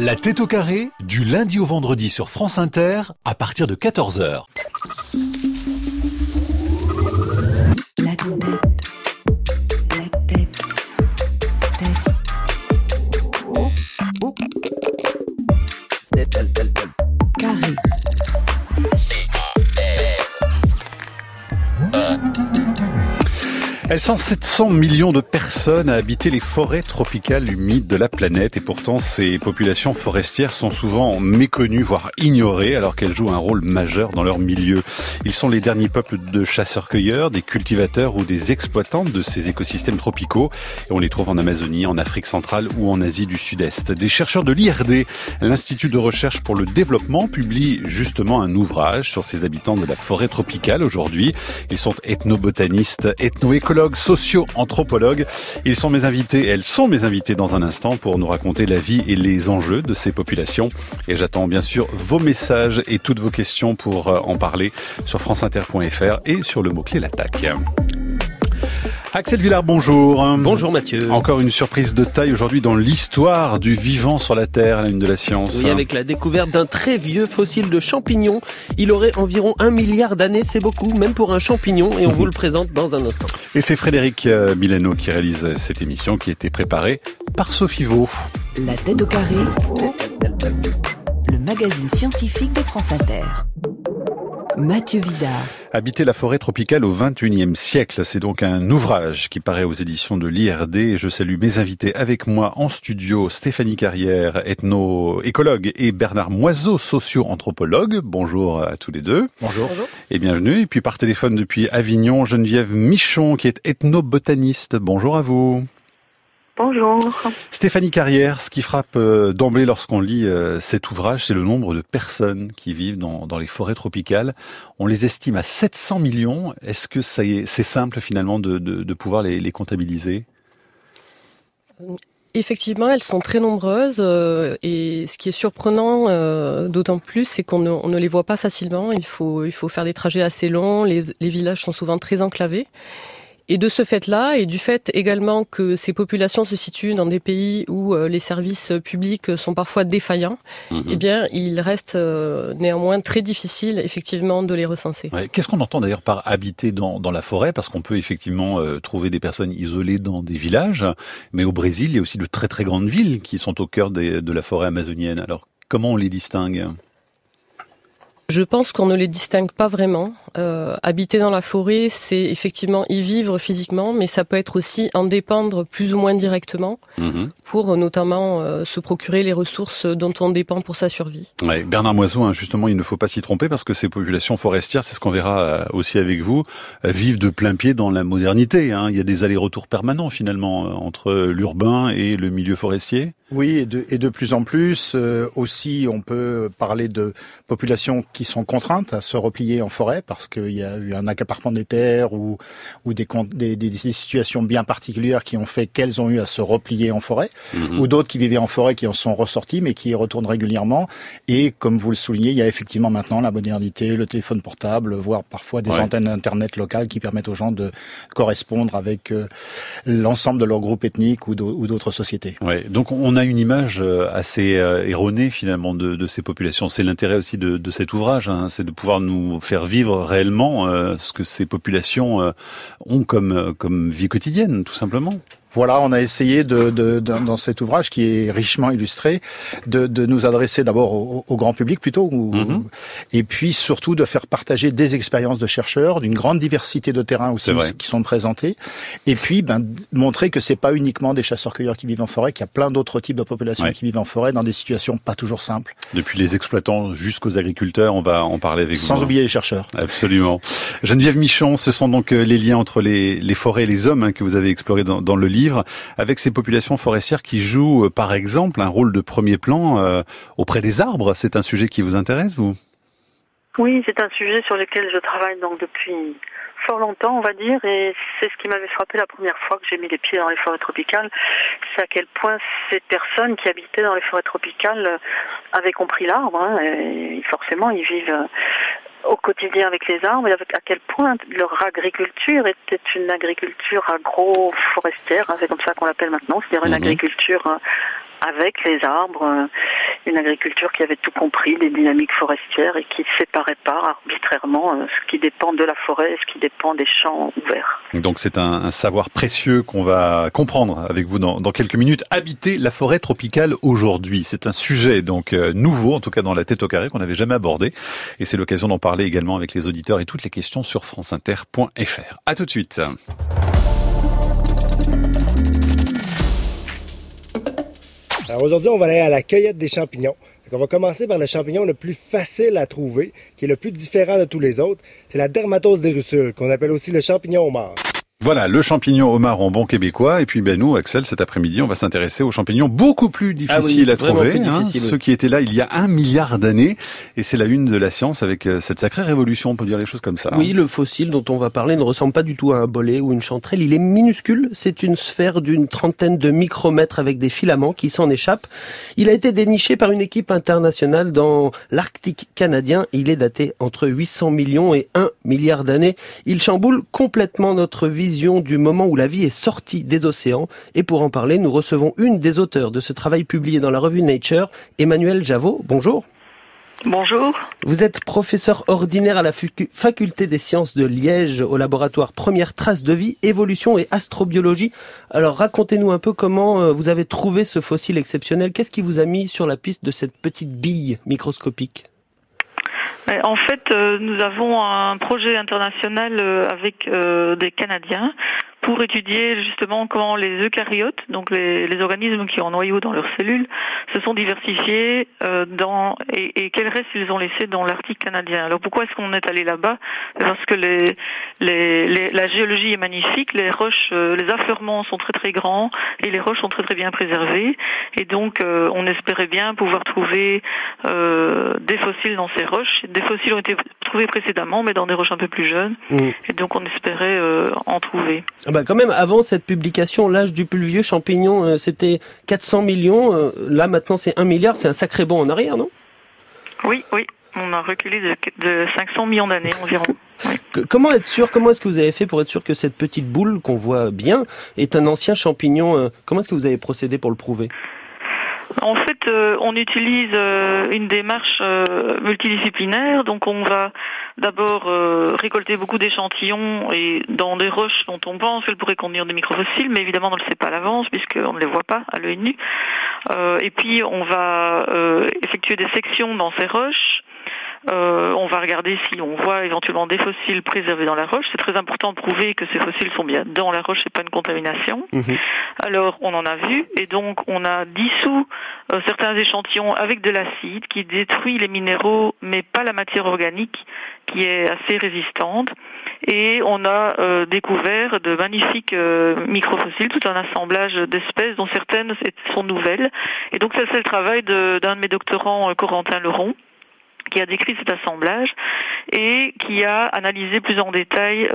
La tête au carré, du lundi au vendredi sur France Inter, à partir de 14h. La tête. Carré. Elles sont 700 millions de personnes à habiter les forêts tropicales humides de la planète et pourtant ces populations forestières sont souvent méconnues, voire ignorées, alors qu'elles jouent un rôle majeur dans leur milieu. Ils sont les derniers peuples de chasseurs-cueilleurs, des cultivateurs ou des exploitants de ces écosystèmes tropicaux et on les trouve en Amazonie, en Afrique centrale ou en Asie du Sud-Est. Des chercheurs de l'IRD, l'Institut de recherche pour le développement, publient justement un ouvrage sur ces habitants de la forêt tropicale aujourd'hui. Ils sont ethnobotanistes, ethnoécologues, socio-anthropologues. Elles sont mes invités dans un instant pour nous raconter la vie et les enjeux de ces populations. Et j'attends bien sûr vos messages et toutes vos questions pour en parler sur franceinter.fr et sur le mot-clé l'attaque. Axel Villard, bonjour. Bonjour Mathieu. Encore une surprise de taille aujourd'hui dans l'histoire du vivant sur la Terre, à la une de la science. Oui, avec la découverte d'un très vieux fossile de champignon. Il aurait environ 1 milliard d'années, c'est beaucoup, même pour un champignon, et on vous le présente dans un instant. Et c'est Frédéric Milano qui réalise cette émission qui a été préparée par Sophie Vaux. La tête au carré. Le magazine scientifique de France Inter. Mathieu Vidard. Habiter la forêt tropicale au XXIe siècle, c'est donc un ouvrage qui paraît aux éditions de l'IRD. Et je salue mes invités avec moi en studio, Stéphanie Carrière, ethno-écologue, et Bernard Moiseau, socio-anthropologue. Bonjour à tous les deux. Bonjour. Et bienvenue. Et puis par téléphone depuis Avignon, Geneviève Michon, qui est ethnobotaniste. Bonjour à vous. Bonjour. Stéphanie Carrière, ce qui frappe d'emblée lorsqu'on lit cet ouvrage, c'est le nombre de personnes qui vivent dans les forêts tropicales. On les estime à 700 millions. Est-ce que c'est simple finalement de pouvoir les comptabiliser ? Effectivement, elles sont très nombreuses et ce qui est surprenant d'autant plus, c'est qu'on ne les voit pas facilement. Il faut faire des trajets assez longs, les villages sont souvent très enclavés. Et de ce fait-là, et du fait également que ces populations se situent dans des pays où les services publics sont parfois défaillants, eh bien, il reste néanmoins très difficile, effectivement, de les recenser. Ouais. Qu'est-ce qu'on entend d'ailleurs par habiter dans la forêt ? Parce qu'on peut effectivement trouver des personnes isolées dans des villages, mais au Brésil, il y a aussi de très très grandes villes qui sont au cœur de la forêt amazonienne. Alors, comment on les distingue ? Je pense qu'on ne les distingue pas vraiment. Habiter dans la forêt, c'est effectivement y vivre physiquement, mais ça peut être aussi en dépendre plus ou moins directement pour notamment se procurer les ressources dont on dépend pour sa survie. Ouais, Bernard Moiseau, justement, il ne faut pas s'y tromper parce que ces populations forestières, c'est ce qu'on verra aussi avec vous, vivent de plein pied dans la modernité. Il y a des allers-retours permanents finalement entre l'urbain et le milieu forestier. Oui, et de plus en plus aussi, on peut parler de populations qui sont contraintes à se replier en forêt parce qu'il y a eu un accaparement des terres ou des situations bien particulières qui ont fait qu'elles ont eu à se replier en forêt, ou d'autres qui vivaient en forêt qui en sont ressortis mais qui y retournent régulièrement. Et comme vous le soulignez, il y a effectivement maintenant la modernité, le téléphone portable, voire parfois des antennes internet locales qui permettent aux gens de correspondre avec l'ensemble de leur groupe ethnique ou d'autres sociétés. Ouais, donc on a une image assez erronée finalement de ces populations. C'est l'intérêt aussi de cet ouvrage, c'est de pouvoir nous faire vivre réellement ce que ces populations ont comme vie quotidienne, tout simplement. Voilà, on a essayé dans cet ouvrage qui est richement illustré, de nous adresser d'abord au grand public plutôt, et puis surtout de faire partager des expériences de chercheurs, d'une grande diversité de terrains aussi qui sont présentés, et puis montrer que c'est pas uniquement des chasseurs-cueilleurs qui vivent en forêt, qu'il y a plein d'autres types de populations qui vivent en forêt dans des situations pas toujours simples. Depuis les exploitants jusqu'aux agriculteurs, on va en parler avec vous. Sans oublier les chercheurs. Absolument. Geneviève Michon, ce sont donc les liens entre les forêts et les hommes que vous avez explorés dans le livre, avec ces populations forestières qui jouent, par exemple, un rôle de premier plan auprès des arbres. C'est un sujet qui vous intéresse, vous ? Oui, c'est un sujet sur lequel je travaille donc depuis fort longtemps, on va dire, et c'est ce qui m'avait frappé la première fois que j'ai mis les pieds dans les forêts tropicales, c'est à quel point ces personnes qui habitaient dans les forêts tropicales avaient compris l'arbre, et forcément ils vivent au quotidien avec les arbres, et à quel point leur agriculture était une agriculture agro-forestière, c'est comme ça qu'on l'appelle maintenant, c'est-à-dire une agriculture avec les arbres, une agriculture qui avait tout compris des dynamiques forestières et qui ne séparait pas arbitrairement ce qui dépend de la forêt et ce qui dépend des champs ouverts. Donc c'est un savoir précieux qu'on va comprendre avec vous dans quelques minutes. Habiter la forêt tropicale aujourd'hui, c'est un sujet donc nouveau, en tout cas dans la tête au carré, qu'on n'avait jamais abordé. Et c'est l'occasion d'en parler également avec les auditeurs et toutes les questions sur franceinter.fr. À tout de suite. Alors aujourd'hui, on va aller à la cueillette des champignons. On va commencer par le champignon le plus facile à trouver, qui est le plus différent de tous les autres. C'est la dermatose des russules, qu'on appelle aussi le champignon homard. Voilà, le champignon homard en bon québécois. Et puis nous, Axel, cet après-midi, on va s'intéresser aux champignons beaucoup plus difficiles à trouver. Ceux qui étaient là il y a 1 milliard d'années. Et c'est la une de la science avec cette sacrée révolution, on peut dire les choses comme ça. Oui, le fossile dont on va parler ne ressemble pas du tout à un bolet ou une chanterelle. Il est minuscule. C'est une sphère d'une trentaine de micromètres avec des filaments qui s'en échappent. Il a été déniché par une équipe internationale dans l'Arctique canadien. Il est daté entre 800 millions et 1 milliard d'années. Il chamboule complètement notre vision du moment où la vie est sortie des océans. Et pour en parler, nous recevons une des auteurs de ce travail publié dans la revue Nature, Emmanuelle Javot. Bonjour. Bonjour. Vous êtes professeur ordinaire à la faculté des sciences de Liège au laboratoire Premières traces de vie, évolution et astrobiologie. Alors racontez-nous un peu comment vous avez trouvé ce fossile exceptionnel. Qu'est-ce qui vous a mis sur la piste de cette petite bille microscopique ? En fait, nous avons un projet international avec des Canadiens pour étudier justement comment les eucaryotes, donc les organismes qui ont un noyau dans leurs cellules, se sont diversifiés et quels restes ils ont laissés dans l'Arctique canadien. Alors pourquoi est-ce qu'on est allé là-bas ? Parce que la géologie est magnifique, les roches, les affleurements sont très très grands et les roches sont très très bien préservées. Et donc on espérait bien pouvoir trouver des fossiles dans ces roches. Des fossiles ont été trouvés précédemment, mais dans des roches un peu plus jeunes. Et donc on espérait en trouver. Quand même, avant cette publication, l'âge du plus vieux champignon, c'était 400 millions. Là, maintenant, c'est 1 milliard. C'est un sacré bond en arrière, non ? Oui. On a reculé de 500 millions d'années environ. Oui. Comment est-ce que vous avez fait pour être sûr que cette petite boule qu'on voit bien est un ancien champignon ? Comment est-ce que vous avez procédé pour le prouver ? En fait, on utilise une démarche multidisciplinaire. Donc, on va d'abord récolter beaucoup d'échantillons et dans des roches dont on pense qu'elles pourraient contenir des microfossiles, mais évidemment, on ne le sait pas à l'avance puisqu'on ne les voit pas à l'œil nu. Et puis, on va effectuer des sections dans ces roches. On va regarder si on voit éventuellement des fossiles préservés dans la roche. C'est très important de prouver que ces fossiles sont bien dans la roche et pas une contamination. Alors, on en a vu et donc on a dissous certains échantillons avec de l'acide qui détruit les minéraux mais pas la matière organique qui est assez résistante. Et on a découvert de magnifiques microfossiles, tout un assemblage d'espèces dont certaines sont nouvelles. Et donc ça, c'est le travail d'un de mes doctorants, Corentin Leron, qui a décrit cet assemblage et qui a analysé plus en détail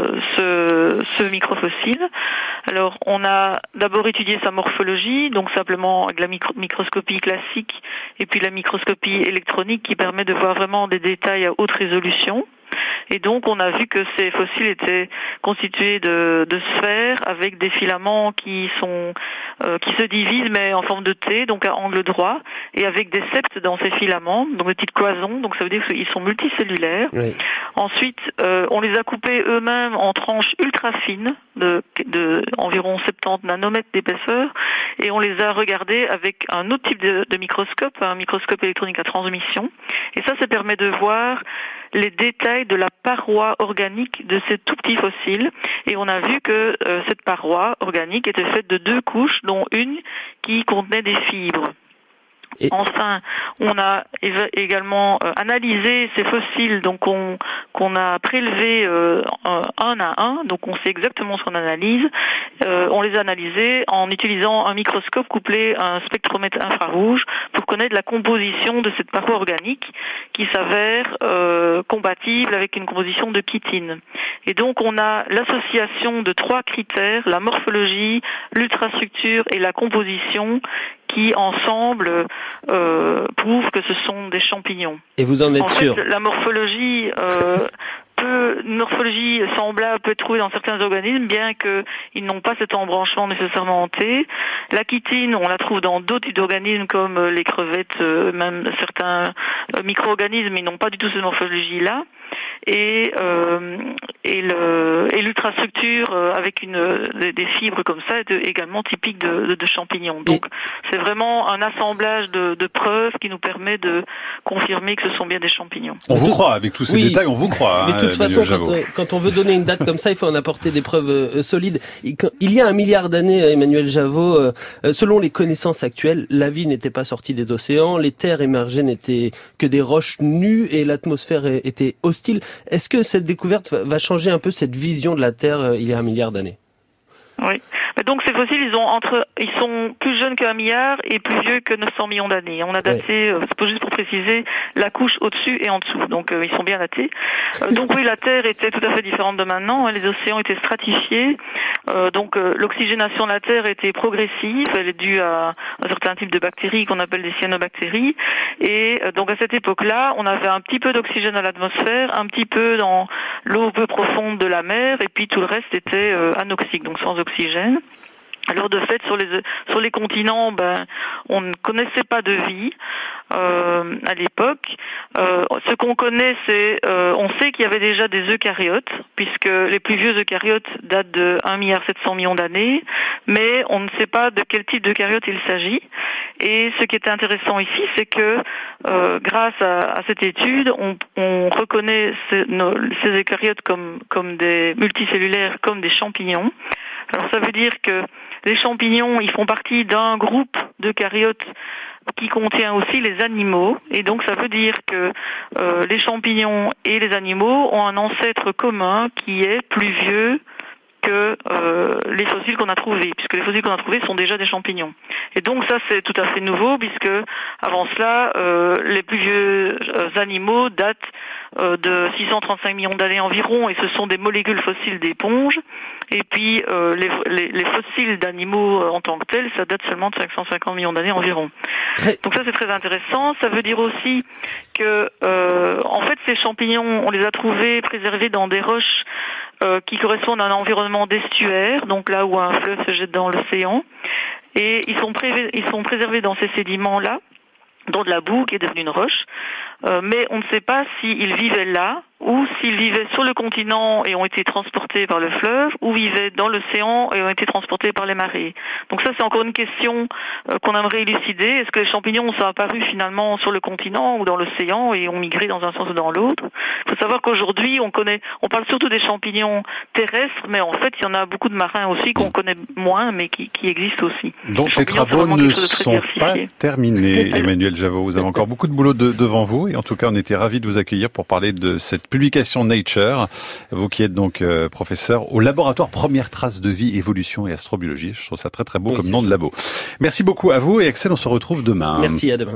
ce microfossile. Alors, on a d'abord étudié sa morphologie, donc simplement avec la microscopie classique et puis la microscopie électronique qui permet de voir vraiment des détails à haute résolution. Et donc, on a vu que ces fossiles étaient constitués de sphères avec des filaments qui se divisent, mais en forme de T, donc à angle droit, et avec des septes dans ces filaments, donc des petites cloisons, donc ça veut dire qu'ils sont multicellulaires. Oui. Ensuite, on les a coupés eux-mêmes en tranches ultra fines, de environ 70 nanomètres d'épaisseur, et on les a regardés avec un autre type de microscope, un microscope électronique à transmission. Et ça permet de voir les détails de la paroi organique de ces tout petits fossiles. Et on a vu que cette paroi organique était faite de 2 couches, dont une qui contenait des fibres. Enfin, on a également analysé ces fossiles, donc qu'on a prélevés un à un, donc on sait exactement ce qu'on analyse. On les a analysés en utilisant un microscope couplé à un spectromètre infrarouge pour connaître la composition de cette paroi organique qui s'avère compatible avec une composition de chitine. Et donc on a l'association de 3 critères, la morphologie, l'ultrastructure et la composition, qui ensemble prouvent que ce sont des champignons. Et vous en êtes sûr ? La morphologie une morphologie semblable peut être trouvée dans certains organismes, bien qu'ils n'ont pas cet embranchement nécessairement en T. La chitine, on la trouve dans d'autres types d'organismes comme les crevettes, même certains micro-organismes, ils n'ont pas du tout cette morphologie-là. Et l'ultrastructure avec des fibres comme ça est également typique de champignons. Donc c'est vraiment un assemblage de preuves qui nous permet de confirmer que ce sont bien des champignons. On vous croit, avec tous ces détails, on vous croit. Mais de toute façon, quand on veut donner une date comme ça, il faut en apporter des preuves solides. Il y a 1 milliard d'années, Emmanuel Javaud, selon les connaissances actuelles, la vie n'était pas sortie des océans, les terres émergées n'étaient que des roches nues et l'atmosphère était hostile. Est-ce que cette découverte va changer un peu cette vision de la Terre il y a 1 milliard d'années ? Oui. Mais donc ces fossiles, ils sont plus jeunes qu'1 milliard et plus vieux que 900 millions d'années. On a daté, c'est juste pour préciser, la couche au-dessus et en dessous. Donc ils sont bien datés. Donc oui, la Terre était tout à fait différente de maintenant. Les océans étaient stratifiés. Donc l'oxygénation de la Terre était progressive. Elle est due à un certain type de bactéries qu'on appelle des cyanobactéries. Et donc à cette époque-là, on avait un petit peu d'oxygène dans l'atmosphère, un petit peu dans l'eau peu profonde de la mer, et puis tout le reste était anoxique, donc sans oxygène. Alors de fait, sur les continents, on ne connaissait pas de vie à l'époque. Ce qu'on connaît, on sait qu'il y avait déjà des eucaryotes, puisque les plus vieux eucaryotes datent de 1,7 milliard d'années, mais on ne sait pas de quel type d'eucaryote il s'agit. Et ce qui est intéressant ici, c'est que grâce à cette étude, on reconnaît ces eucaryotes comme des multicellulaires, comme des champignons. Alors ça veut dire que les champignons, ils font partie d'un groupe d'eucaryotes qui contient aussi les animaux, et donc ça veut dire que les champignons et les animaux ont un ancêtre commun qui est plus vieux que les fossiles qu'on a trouvés, puisque les fossiles qu'on a trouvés sont déjà des champignons. Et donc ça c'est tout à fait nouveau, puisque avant cela, les plus vieux animaux datent de 635 millions d'années environ, et ce sont des molécules fossiles d'éponges. Et puis les fossiles d'animaux en tant que tels, ça date seulement de 550 millions d'années environ. Donc ça c'est très intéressant. Ça veut dire aussi que en fait ces champignons, on les a trouvés préservés dans des roches qui correspondent à un environnement d'estuaire, donc là où un fleuve se jette dans l'océan, et ils sont préservés dans ces sédiments-là, dans de la boue qui est devenue une roche, mais on ne sait pas s'ils vivaient là, ou s'ils vivaient sur le continent et ont été transportés par le fleuve, ou vivaient dans l'océan et ont été transportés par les marées. Donc ça, c'est encore une question qu'on aimerait élucider. Est-ce que les champignons sont apparus finalement sur le continent ou dans l'océan et ont migré dans un sens ou dans l'autre? Il faut savoir qu'aujourd'hui, on parle surtout des champignons terrestres, mais en fait, il y en a beaucoup de marins aussi qu'on connaît moins, mais qui existent aussi. Donc les travaux ne sont pas terminés, Emmanuel Javaud. Vous avez encore beaucoup de boulot devant vous, et en tout cas, on était ravis de vous accueillir pour parler de cette publication Nature, vous qui êtes donc professeur au laboratoire Première Trace de Vie, Évolution et Astrobiologie. Je trouve ça très très beau comme nom de labo. Merci beaucoup à vous, et Axel, on se retrouve demain. Merci, à demain.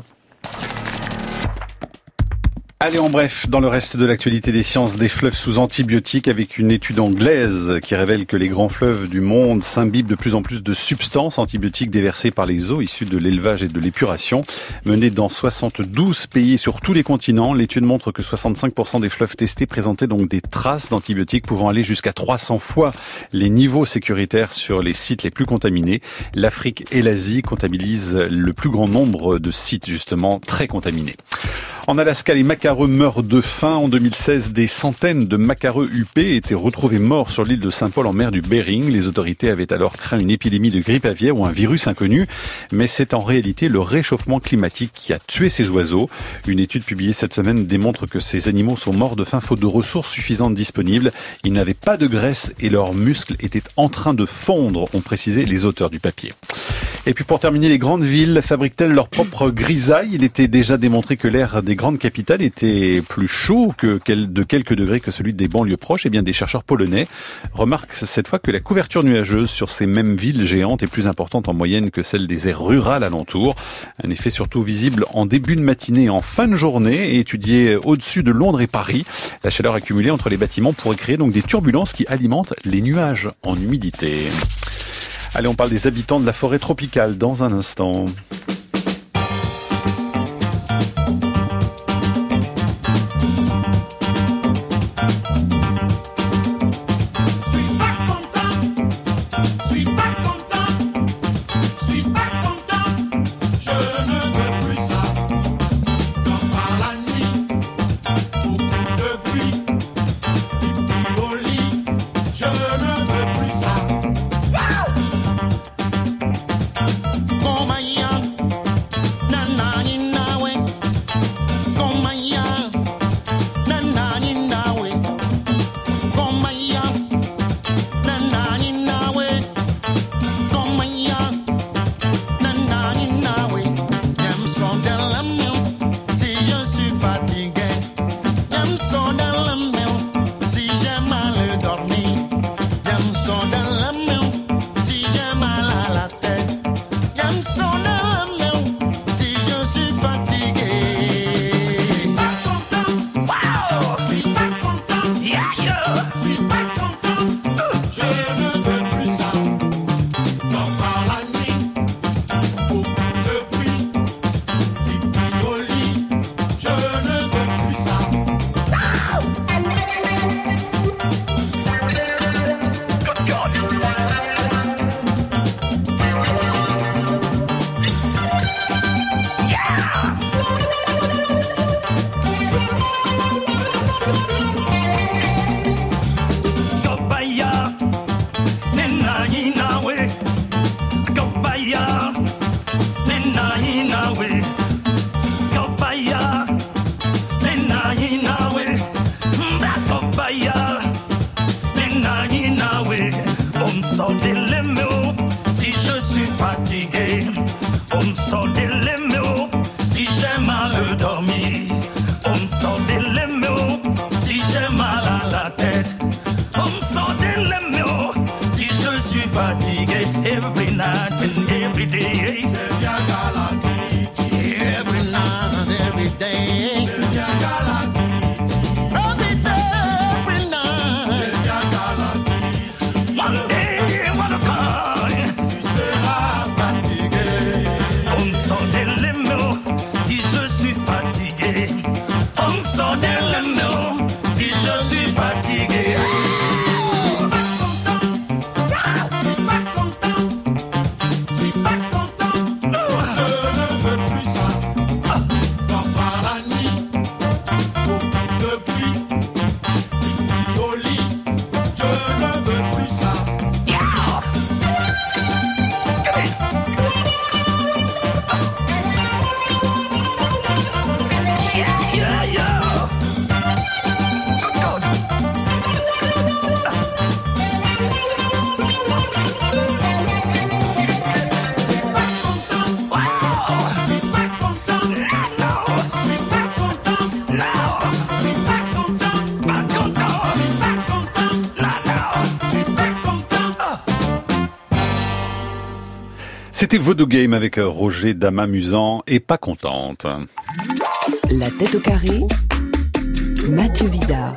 Allez, en bref, dans le reste de l'actualité des sciences, des fleuves sous antibiotiques, avec une étude anglaise qui révèle que les grands fleuves du monde s'imbibent de plus en plus de substances antibiotiques déversées par les eaux issues de l'élevage et de l'épuration. Menée dans 72 pays sur tous les continents, l'étude montre que 65% des fleuves testés présentaient donc des traces d'antibiotiques pouvant aller jusqu'à 300 fois les niveaux sécuritaires sur les sites les plus contaminés. L'Afrique et l'Asie comptabilisent le plus grand nombre de sites justement très contaminés. En Alaska, les macareux meurent de faim. En 2016, des centaines de macareux huppés étaient retrouvés morts sur l'île de Saint-Paul en mer du Bering. Les autorités avaient alors craint une épidémie de grippe aviaire ou un virus inconnu. Mais c'est en réalité le réchauffement climatique qui a tué ces oiseaux. Une étude publiée cette semaine démontre que ces animaux sont morts de faim faute de ressources suffisantes disponibles. Ils n'avaient pas de graisse et leurs muscles étaient en train de fondre, ont précisé les auteurs du papier. Et puis pour terminer, les grandes villes fabriquent-elles leur propre grisaille? Il était déjà démontré que l'air des grandes capitales était plus chaud de quelques degrés que celui des banlieues proches. Eh bien, des chercheurs polonais remarquent cette fois que la couverture nuageuse sur ces mêmes villes géantes est plus importante en moyenne que celle des aires rurales alentours. Un effet surtout visible en début de matinée et en fin de journée, et étudié au-dessus de Londres et Paris. La chaleur accumulée entre les bâtiments pourrait créer donc des turbulences qui alimentent les nuages en humidité. Allez, on parle des habitants de la forêt tropicale dans un instant. les mots si j'ai mal dormi. On me sort les mots si j'ai mal à la tête. On me sort les mots si je suis fatigué. Every night and every day. Every night, every day. C'était Voodoo Game avec Roger Damamusant et Pas Contente. La tête au carré, Mathieu Vidard.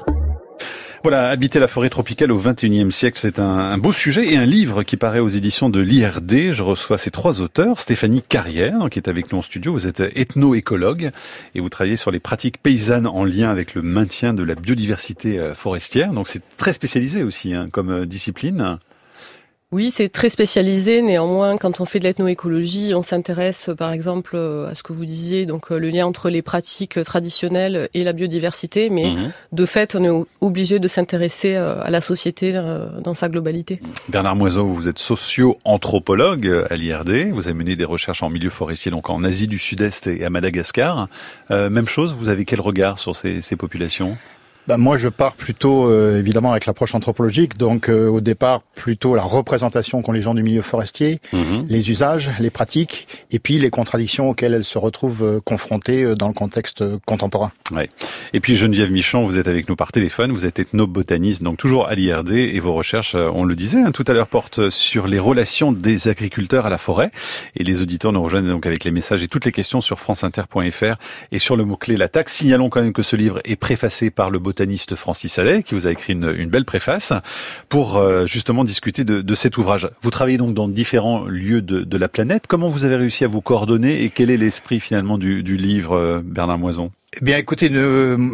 Voilà, habiter la forêt tropicale au XXIe siècle, c'est un beau sujet et un livre qui paraît aux éditions de l'IRD. Je reçois ces trois auteurs. Stéphanie Carrière, qui est avec nous en studio. Vous êtes ethno-écologue et vous travaillez sur les pratiques paysannes en lien avec le maintien de la biodiversité forestière. Donc c'est très spécialisé aussi comme discipline. Oui, c'est très spécialisé. Néanmoins, quand on fait de l'ethnoécologie, on s'intéresse par exemple à ce que vous disiez, donc le lien entre les pratiques traditionnelles et la biodiversité. Mais de fait, on est obligé de s'intéresser à la société dans sa globalité. Bernard Moiseau, vous êtes socio-anthropologue à l'IRD. Vous avez mené des recherches en milieu forestier, donc en Asie du Sud-Est et à Madagascar. Même chose, vous avez quel regard sur ces populations ? Moi, je pars plutôt, évidemment, avec l'approche anthropologique. Donc, au départ, plutôt la représentation qu'ont les gens du milieu forestier, les usages, les pratiques, et puis les contradictions auxquelles elles se retrouvent confrontées dans le contexte contemporain. Ouais. Et puis, Geneviève Michon, vous êtes avec nous par téléphone. Vous êtes ethnobotaniste, donc toujours à l'IRD, et vos recherches, on le disait tout à l'heure, portent sur les relations des agriculteurs à la forêt. Et les auditeurs nous rejoignent donc avec les messages et toutes les questions sur franceinter.fr et sur le mot-clé la taxe. Signalons quand même que ce livre est préfacé par le botaniste Francis Allais, qui vous a écrit une belle préface pour justement discuter de cet ouvrage. Vous travaillez donc dans différents lieux de la planète. Comment vous avez réussi à vous coordonner et quel est l'esprit finalement du livre, Bernard Moison ? Eh bien, écoutez, il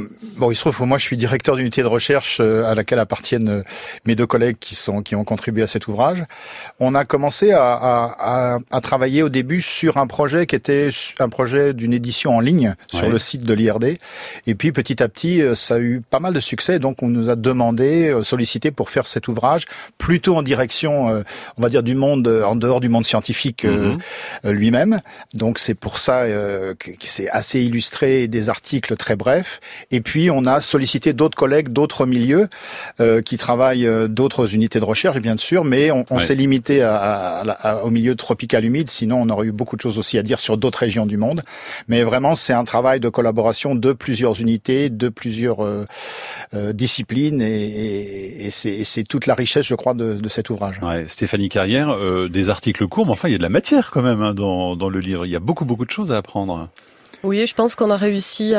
se trouve que moi, je suis directeur d'unité de recherche à laquelle appartiennent mes deux collègues qui ont contribué à cet ouvrage. On a commencé à travailler au début sur un projet qui était un projet d'une édition en ligne sur le site de l'IRD. Et puis, petit à petit, ça a eu pas mal de succès. Donc, on nous a demandé, sollicité pour faire cet ouvrage, plutôt en direction, on va dire, du monde, en dehors du monde scientifique lui-même. Donc, c'est pour ça que c'est assez illustré, des articles très brefs. Et puis, on a sollicité d'autres collègues, d'autres milieux qui travaillent d'autres unités de recherche, bien sûr, mais on s'est limité au milieu tropical humide. Sinon, on aurait eu beaucoup de choses aussi à dire sur d'autres régions du monde. Mais vraiment, c'est un travail de collaboration de plusieurs unités, de plusieurs disciplines, et c'est toute la richesse, je crois, de cet ouvrage. Ouais, Stéphanie Carrière, des articles courts, mais enfin, il y a de la matière quand même dans le livre. Il y a beaucoup de choses à apprendre. Oui, je pense qu'on a réussi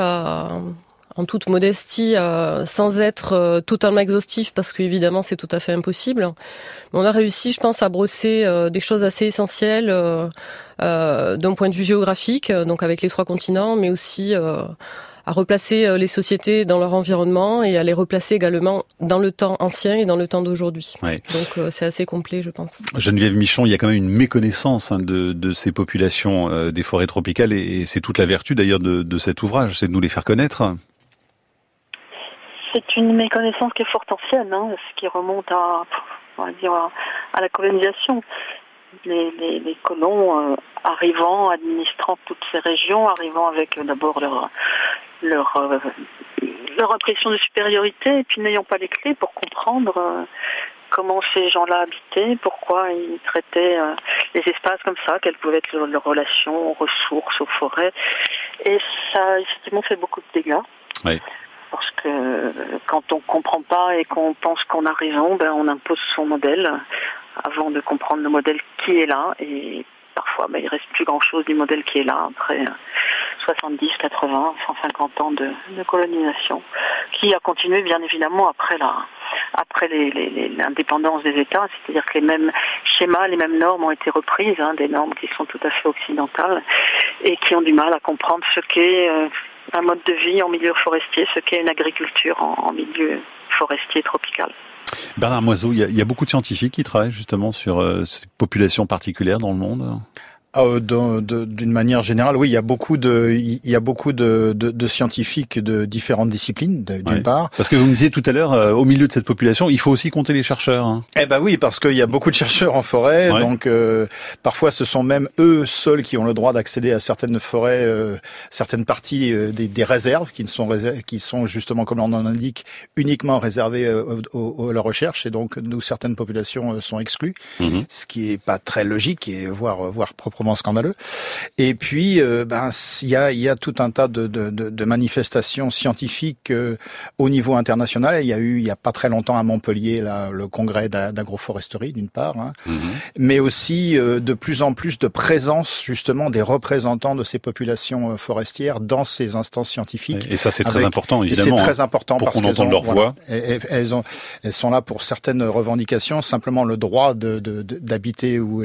en toute modestie, sans être totalement exhaustif, parce qu'évidemment c'est tout à fait impossible. Mais on a réussi, je pense, à brosser des choses assez essentielles d'un point de vue géographique, donc avec les 3 continents, mais aussi à replacer les sociétés dans leur environnement et à les replacer également dans le temps ancien et dans le temps d'aujourd'hui. Ouais. Donc c'est assez complet, je pense. Geneviève Michon, il y a quand même une méconnaissance de ces populations des forêts tropicales, et c'est toute la vertu d'ailleurs de cet ouvrage, c'est de nous les faire connaître. C'est une méconnaissance qui est fort ancienne, ce qui remonte à la colonisation. Les colons arrivant, administrant toutes ces régions, arrivant avec d'abord leur impression de supériorité, et puis n'ayant pas les clés pour comprendre comment ces gens-là habitaient, pourquoi ils traitaient les espaces comme ça, quelles pouvaient être leurs relations aux ressources, aux forêts. Et ça, effectivement, fait beaucoup de dégâts. Oui. Parce que quand on comprend pas et qu'on pense qu'on a raison, on impose son modèle avant de comprendre le modèle qui est là. Et parfois, il reste plus grand-chose du modèle qui est là après 70, 80, 150 ans de colonisation, qui a continué bien évidemment après l'indépendance des États, c'est-à-dire que les mêmes schémas, les mêmes normes ont été reprises, des normes qui sont tout à fait occidentales et qui ont du mal à comprendre ce qu'est un mode de vie en milieu forestier, ce qu'est une agriculture en milieu forestier tropical. Bernard Moiseau, il y a beaucoup de scientifiques qui travaillent justement sur ces populations particulières dans le monde. D'une manière générale, oui, il y a beaucoup de scientifiques de différentes disciplines, d'une part. Parce que vous me disiez tout à l'heure, au milieu de cette population, il faut aussi compter les chercheurs. Hein. Eh ben oui, parce qu'il y a beaucoup de chercheurs en forêt, donc parfois ce sont même eux seuls qui ont le droit d'accéder à certaines forêts, certaines parties des réserves qui sont justement, comme on en indique, uniquement réservées à la recherche, et donc d'où certaines populations sont exclues, ce qui est pas très logique et voire proprement scandaleux. Et puis, il y a tout un tas de manifestations scientifiques au niveau international. Il y a pas très longtemps à Montpellier le congrès d'agroforesterie d'une part, mais aussi de plus en plus de présence justement des représentants de ces populations forestières dans ces instances scientifiques. Et ça c'est très important évidemment. Et c'est très important pour parce qu'on entende leur voix. Elles sont là pour certaines revendications, simplement le droit d'habiter où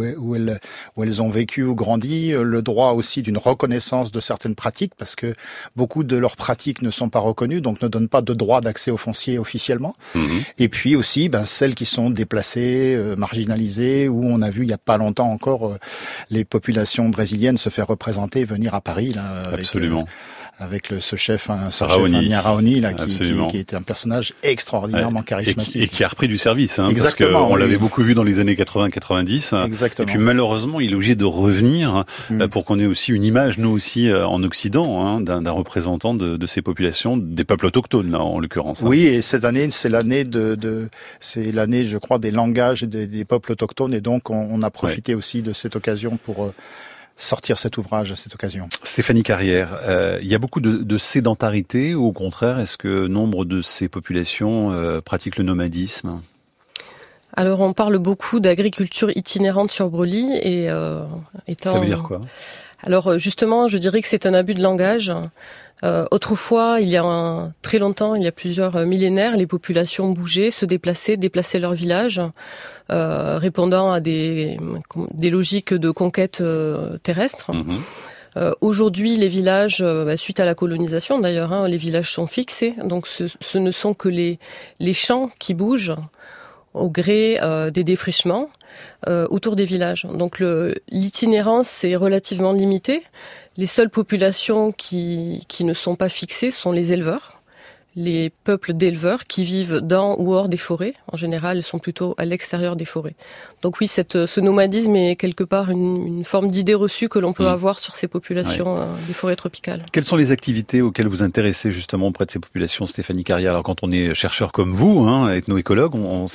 elles ont vécu ou grandi, le droit aussi d'une reconnaissance de certaines pratiques, parce que beaucoup de leurs pratiques ne sont pas reconnues, donc ne donnent pas de droit d'accès au foncier officiellement. Et puis aussi, celles qui sont déplacées, marginalisées, où on a vu il y a pas longtemps encore les populations brésiliennes se faire représenter, venir à Paris là. Absolument. Avec ce chef Raoni là, qui était un personnage extraordinairement charismatique. Et qui a repris du service, Exactement, parce qu'on l'avait beaucoup vu dans les années 80-90. Exactement. Et puis malheureusement, il est obligé de revenir pour qu'on ait aussi une image, nous aussi, en Occident, d'un représentant de ces populations, des peuples autochtones, là, en l'occurrence. Oui, et cette année, c'est l'année c'est l'année, je crois, des langages et des peuples autochtones, et donc on a profité aussi de cette occasion pour sortir cet ouvrage à cette occasion. Stéphanie Carrière, il y a beaucoup de sédentarité, ou au contraire, est-ce que nombre de ces populations pratiquent le nomadisme ? Alors on parle beaucoup d'agriculture itinérante sur Broglie et ça veut dire quoi ? Alors justement, je dirais que c'est un abus de langage. Autrefois, il y a très longtemps, il y a plusieurs millénaires, les populations bougeaient, se déplaçaient leur village, répondant à des logiques de conquête terrestre. Aujourd'hui, les villages, suite à la colonisation d'ailleurs, les villages sont fixés, donc ce ne sont que les champs qui bougent au gré des défrichements autour des villages. Donc l'itinérance est relativement limitée. Les seules populations qui ne sont pas fixées sont les éleveurs, les peuples d'éleveurs qui vivent dans ou hors des forêts. En général, ils sont plutôt à l'extérieur des forêts. Donc oui, ce nomadisme est quelque part une forme d'idée reçue que l'on peut avoir sur ces populations des forêts tropicales. Quelles sont les activités auxquelles vous intéressez justement auprès de ces populations, Stéphanie Carrière ? Alors quand on est chercheur comme vous, ethnoécologue,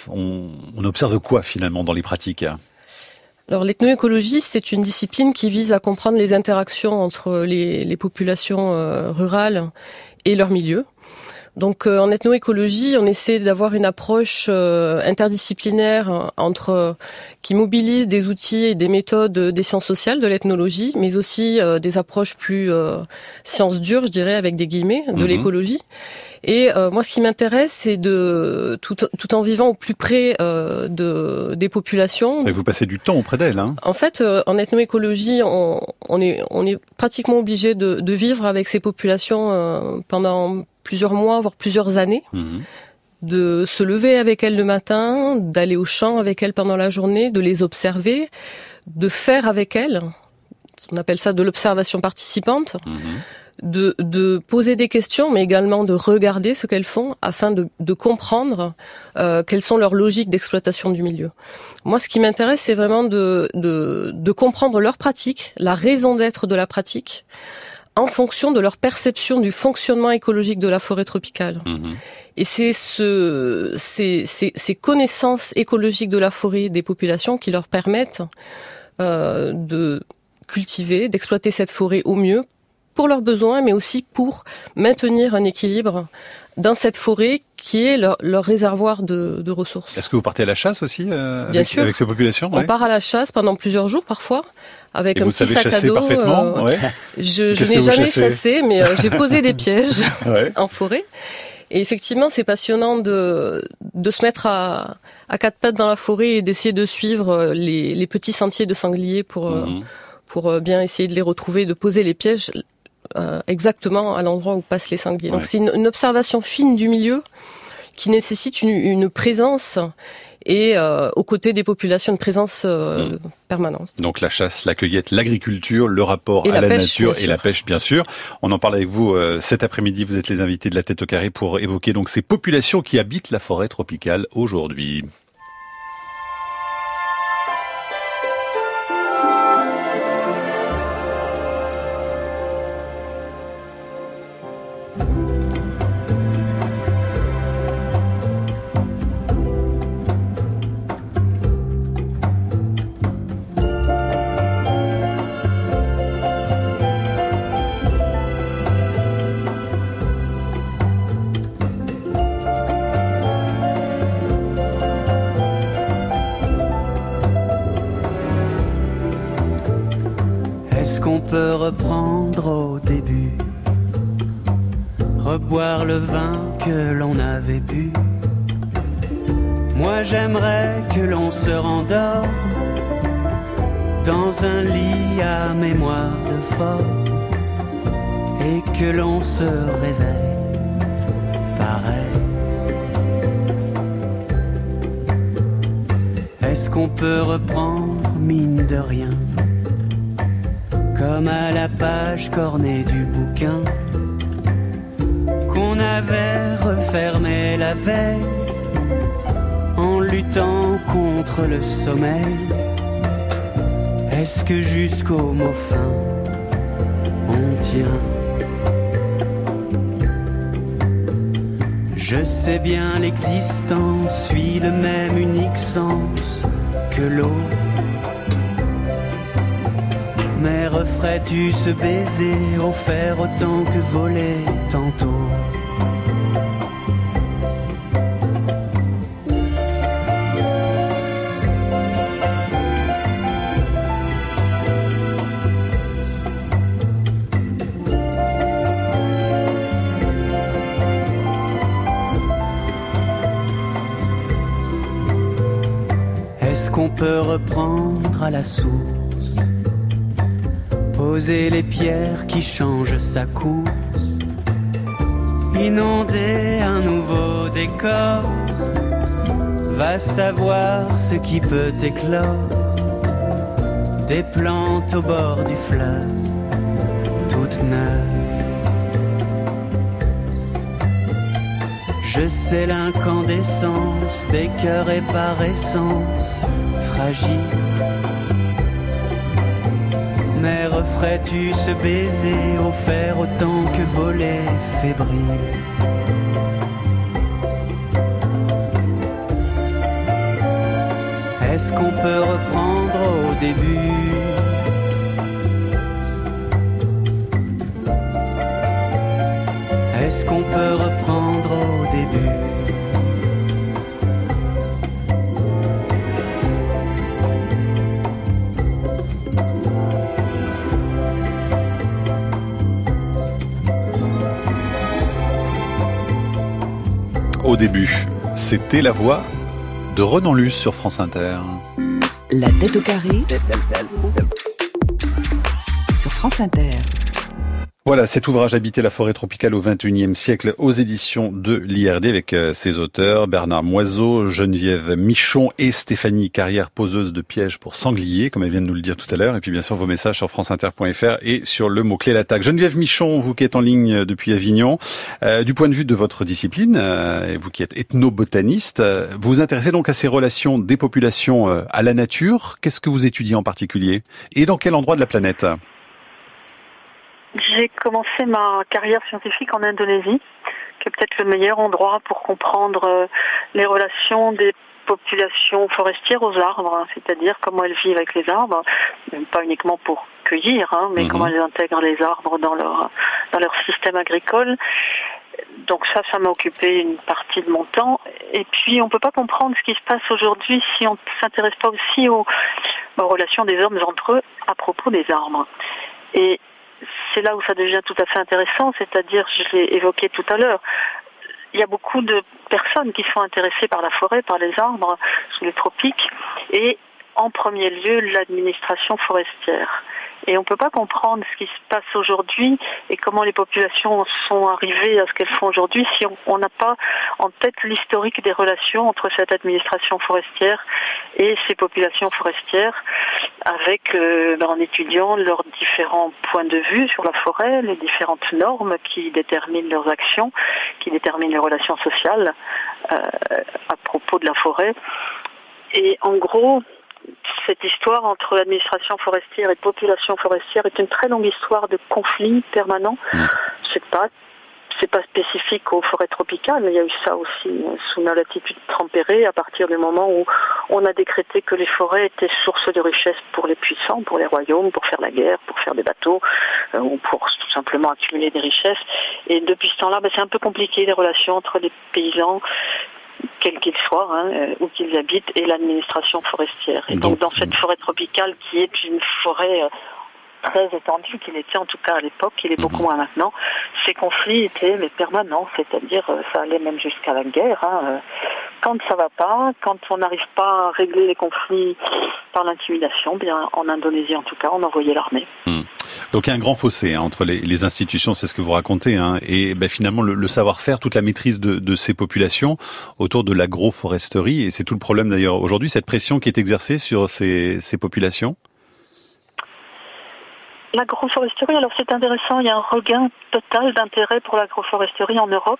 on observe quoi finalement dans les pratiques ? Alors l'ethnoécologie, c'est une discipline qui vise à comprendre les interactions entre les populations rurales et leur milieu. Donc en ethnoécologie, on essaie d'avoir une approche interdisciplinaire qui mobilise des outils et des méthodes des sciences sociales, de l'ethnologie, mais aussi des approches plus sciences dures, je dirais, avec des guillemets, de l'écologie. Et moi, ce qui m'intéresse, c'est tout en vivant au plus près des populations. Et vous passez du temps auprès d'elles, hein ? En fait, en ethnoécologie, on est pratiquement obligé de vivre avec ces populations pendant plusieurs mois, voire plusieurs années. De se lever avec elles le matin, d'aller au champ avec elles pendant la journée, de les observer, de faire avec elles. On appelle ça de l'observation participante. De poser des questions, mais également de regarder ce qu'elles font afin de comprendre quelles sont leurs logiques d'exploitation du milieu. Moi, ce qui m'intéresse, c'est vraiment de comprendre leur pratique, la raison d'être de la pratique, en fonction de leur perception du fonctionnement écologique de la forêt tropicale. Et c'est ces connaissances écologiques de la forêt des populations qui leur permettent de cultiver, d'exploiter cette forêt au mieux pour leurs besoins, mais aussi pour maintenir un équilibre dans cette forêt qui est leur réservoir de ressources. Est-ce que vous partez à la chasse aussi Bien sûr. Avec ces populations? On part à la chasse pendant plusieurs jours parfois, avec un petit sac à dos. Parfaitement, Je n'ai jamais chassé, mais j'ai posé des pièges en forêt. Et effectivement, c'est passionnant de se mettre à quatre pattes dans la forêt et d'essayer de suivre les petits sentiers de sangliers pour bien essayer de les retrouver, de poser les pièges exactement à l'endroit où passent les sangliers. Donc c'est une observation fine du milieu qui nécessite une présence et aux côtés des populations, une présence permanente. Donc la chasse, la cueillette, l'agriculture, le rapport à la nature et la pêche, bien sûr. On en parle avec vous cet après-midi. Vous êtes les invités de la Tête au Carré pour évoquer donc ces populations qui habitent la forêt tropicale aujourd'hui. Est-ce qu'on peut reprendre au début, reboire le vin que l'on avait bu? Moi j'aimerais que l'on se rendorme dans un lit à mémoire de forme et que l'on se réveille pareil. Est-ce qu'on peut reprendre mine de rien, comme à la page cornée du bouquin qu'on avait refermé la veille en luttant contre le sommeil? Est-ce que jusqu'au mot fin on tient? Je sais bien l'existence suit le même unique sens que l'eau. Mais referais-tu ce baiser offert autant que volé tantôt? Est-ce qu'on peut reprendre à la source, poser les pierres qui changent sa course, inonder un nouveau décor? Va savoir ce qui peut éclore, des plantes au bord du fleuve, toutes neuves. Je sais l'incandescence des cœurs et par essence fragiles. Mais referais-tu ce baiser offert autant que volé fébrile? Est-ce qu'on peut reprendre au début? Est-ce qu'on peut reprendre au début? Au début, c'était la voix de Renan Luce sur France Inter. La Tête au Carré sur France Inter. Voilà, cet ouvrage Habiter la forêt tropicale au XXIe siècle aux éditions de l'IRD avec ses auteurs Bernard Moiseau, Geneviève Michon et Stéphanie Carrière, poseuse de pièges pour sangliers, comme elle vient de nous le dire tout à l'heure. Et puis bien sûr vos messages sur franceinter.fr et sur le mot-clé l'attaque. Geneviève Michon, vous qui êtes en ligne depuis Avignon, du point de vue de votre discipline, et vous qui êtes ethnobotaniste, vous vous intéressez donc à ces relations des populations à la nature. Qu'est-ce que vous étudiez en particulier? Et dans quel endroit de la planète? J'ai commencé ma carrière scientifique en Indonésie, c'est peut-être le meilleur endroit pour comprendre les relations des populations forestières aux arbres, c'est-à-dire comment elles vivent avec les arbres, pas uniquement pour cueillir, mais comment elles intègrent les arbres dans leur système agricole. Donc ça m'a occupé une partie de mon temps. Et puis on peut pas comprendre ce qui se passe aujourd'hui si on ne s'intéresse pas aussi aux relations des hommes entre eux à propos des arbres. Et c'est là où ça devient tout à fait intéressant, c'est-à-dire, je l'ai évoqué tout à l'heure, il y a beaucoup de personnes qui sont intéressées par la forêt, par les arbres sous les tropiques, et en premier lieu l'administration forestière. Et on ne peut pas comprendre ce qui se passe aujourd'hui et comment les populations sont arrivées à ce qu'elles font aujourd'hui si on n'a pas en tête l'historique des relations entre cette administration forestière et ces populations forestières, avec en étudiant leurs différents points de vue sur la forêt, les différentes normes qui déterminent leurs actions, qui déterminent les relations sociales à propos de la forêt. Et en gros, cette histoire entre administration forestière et population forestière est une très longue histoire de conflits permanents. C'est pas spécifique aux forêts tropicales, mais il y a eu ça aussi sous nos latitudes tempérées à partir du moment où on a décrété que les forêts étaient source de richesse pour les puissants, pour les royaumes, pour faire la guerre, pour faire des bateaux, ou pour tout simplement accumuler des richesses. Et depuis ce temps-là, c'est un peu compliqué les relations entre les paysans, quels qu'ils soient, où qu'ils habitent, et l'administration forestière. Et donc dans cette forêt tropicale qui est une forêt très étendue, qu'il était en tout cas à l'époque, il est beaucoup moins maintenant, ces conflits étaient permanents, c'est-à-dire ça allait même jusqu'à la guerre. Quand ça va pas, quand on n'arrive pas à régler les conflits par l'intimidation, bien en Indonésie en tout cas, on envoyait l'armée. Donc il y a un grand fossé entre les institutions, c'est ce que vous racontez, et finalement le savoir-faire, toute la maîtrise de ces populations autour de l'agroforesterie, et c'est tout le problème d'ailleurs aujourd'hui, cette pression qui est exercée sur ces populations. L'agroforesterie, alors c'est intéressant, il y a un regain total d'intérêt pour l'agroforesterie en Europe.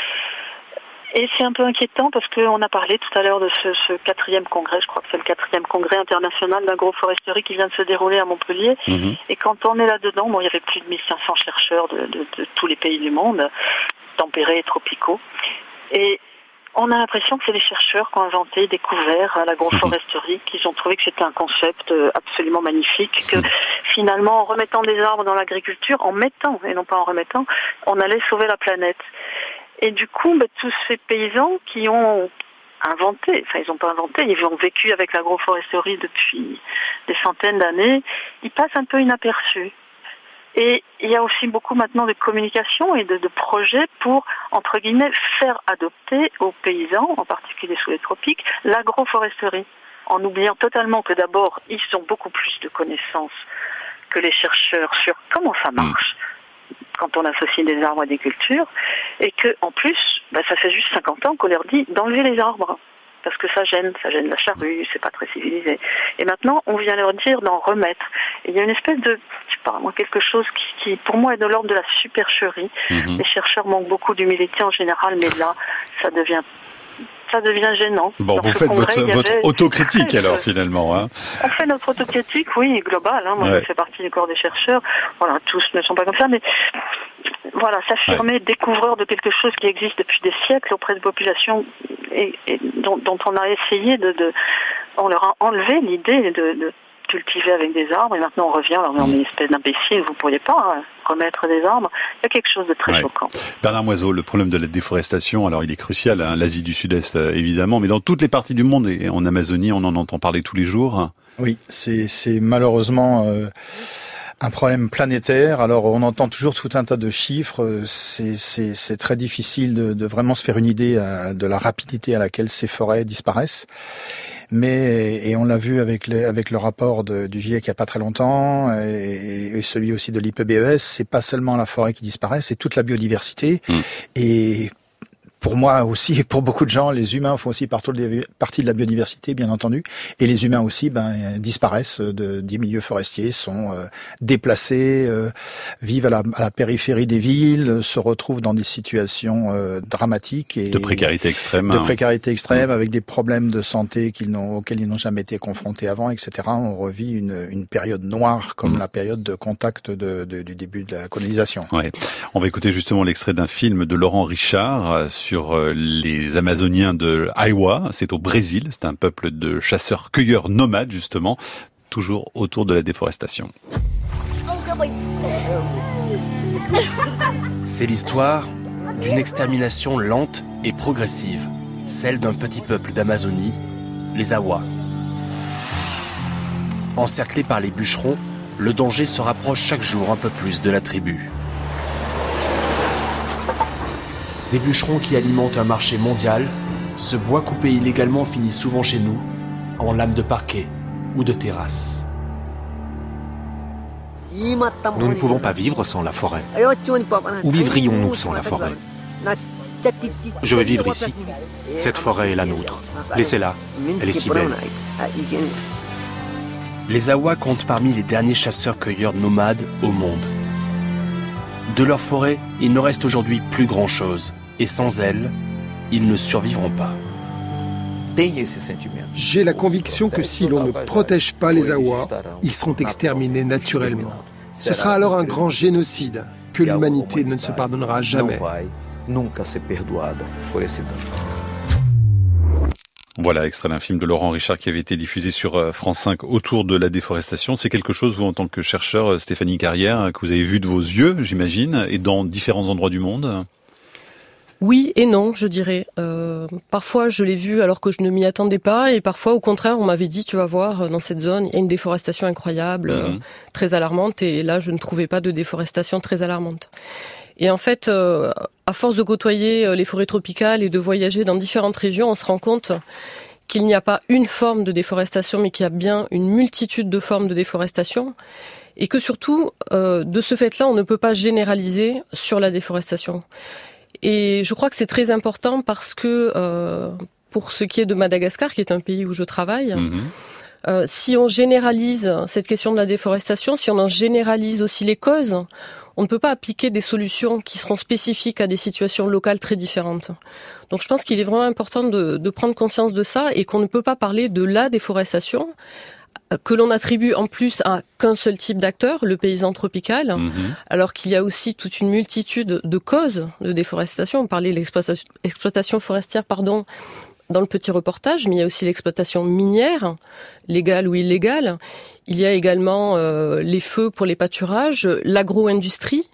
Et c'est un peu inquiétant parce qu'on a parlé tout à l'heure de ce 4e congrès, je crois que c'est le 4e congrès international d'agroforesterie qui vient de se dérouler à Montpellier. Et quand on est là-dedans, il y avait plus de 1500 chercheurs de tous les pays du monde, tempérés et tropicaux. Et on a l'impression que c'est les chercheurs qui ont inventé, découvert l'agroforesterie, qu'ils ont trouvé que c'était un concept absolument magnifique, que finalement, en remettant des arbres dans l'agriculture, en mettant, et non pas en remettant, on allait sauver la planète. Et du coup, tous ces paysans qui ont inventé, ils n'ont pas inventé, ils ont vécu avec l'agroforesterie depuis des centaines d'années, ils passent un peu inaperçus. Et il y a aussi beaucoup maintenant de communication et de projets pour, entre guillemets, faire adopter aux paysans, en particulier sous les tropiques, l'agroforesterie, en oubliant totalement que d'abord, ils ont beaucoup plus de connaissances que les chercheurs sur comment ça marche quand on associe des arbres à des cultures, et que en plus, ça fait juste 50 ans qu'on leur dit d'enlever les arbres, parce que ça gêne la charrue, c'est pas très civilisé. Et maintenant, on vient leur dire d'en remettre. Et il y a une espèce de, quelque chose qui pour moi est de l'ordre de la supercherie. Les chercheurs manquent beaucoup d'humilité en général, mais là, ça devient gênant. Bon, vous faites votre autocritique alors finalement. On fait notre autocritique, oui, globale. Moi, je fais partie du corps des chercheurs. Voilà, tous ne sont pas comme ça, mais voilà, s'affirmer découvreur de quelque chose qui existe depuis des siècles auprès de populations et dont on a essayé on leur a enlevé l'idée de cultiver avec des arbres, et maintenant on revient, alors on est une espèce d'imbécile, vous ne pourriez pas remettre des arbres. Il y a quelque chose de très choquant. Bernard Moiseau, le problème de la déforestation, alors il est crucial, l'Asie du Sud-Est évidemment, mais dans toutes les parties du monde, et en Amazonie, on en entend parler tous les jours. Oui, c'est malheureusement un problème planétaire. Alors on entend toujours tout un tas de chiffres, c'est très difficile de vraiment se faire une idée de la rapidité à laquelle ces forêts disparaissent. Et on l'a vu avec le rapport du GIEC il y a pas très longtemps, et celui aussi de l'IPBES, c'est pas seulement la forêt qui disparaît, c'est toute la biodiversité. Et pour moi aussi et pour beaucoup de gens, les humains font aussi partie de la biodiversité, bien entendu. Et les humains aussi disparaissent des milieux forestiers, sont déplacés, vivent à la périphérie des villes, se retrouvent dans des situations dramatiques. Et de précarité extrême. Avec des problèmes de santé auxquels ils n'ont jamais été confrontés avant, etc. On revit une période noire comme la période de contact du début de la colonisation. Ouais. On va écouter justement l'extrait d'un film de Laurent Richard sur les Amazoniens de Aiwa. C'est au Brésil. C'est un peuple de chasseurs-cueilleurs nomades, justement, toujours autour de la déforestation. C'est l'histoire d'une extermination lente et progressive, celle d'un petit peuple d'Amazonie, les Awa. Encerclés par les bûcherons, le danger se rapproche chaque jour un peu plus de la tribu. Des bûcherons qui alimentent un marché mondial, ce bois coupé illégalement finit souvent chez nous, en lames de parquet ou de terrasse. Nous ne pouvons pas vivre sans la forêt. Où vivrions-nous sans la forêt? Je veux vivre ici. Cette forêt est la nôtre. Laissez-la. Elle est si belle. Les Awa comptent parmi les derniers chasseurs-cueilleurs nomades au monde. De leur forêt, il ne reste aujourd'hui plus grand-chose. Et sans elle, ils ne survivront pas. J'ai la conviction que si l'on ne protège pas les Awa, ils seront exterminés naturellement. Ce sera alors un grand génocide que l'humanité ne se pardonnera jamais. Voilà, extrait d'un film de Laurent Richard qui avait été diffusé sur France 5 autour de la déforestation. C'est quelque chose, vous, en tant que chercheur, Stéphanie Carrière, que vous avez vu de vos yeux, j'imagine, et dans différents endroits du monde? Oui et non, je dirais. Parfois, je l'ai vu alors que je ne m'y attendais pas, et parfois, au contraire, on m'avait dit, tu vas voir, dans cette zone, il y a une déforestation incroyable, très alarmante, et là, je ne trouvais pas de déforestation très alarmante. Et en fait, à force de côtoyer les forêts tropicales et de voyager dans différentes régions, on se rend compte qu'il n'y a pas une forme de déforestation, mais qu'il y a bien une multitude de formes de déforestation, et que surtout, de ce fait-là, on ne peut pas généraliser sur la déforestation. Et je crois que c'est très important parce que, pour ce qui est de Madagascar, qui est un pays où je travaille, si on généralise cette question de la déforestation, si on en généralise aussi les causes, on ne peut pas appliquer des solutions qui seront spécifiques à des situations locales très différentes. Donc je pense qu'il est vraiment important de prendre conscience de ça et qu'on ne peut pas parler de la déforestation que l'on attribue en plus à qu'un seul type d'acteur, le paysan tropical, alors qu'il y a aussi toute une multitude de causes de déforestation. On parlait de l'exploitation forestière, dans le petit reportage, mais il y a aussi l'exploitation minière, légale ou illégale. Il y a également les feux pour les pâturages, l'agro-industrie.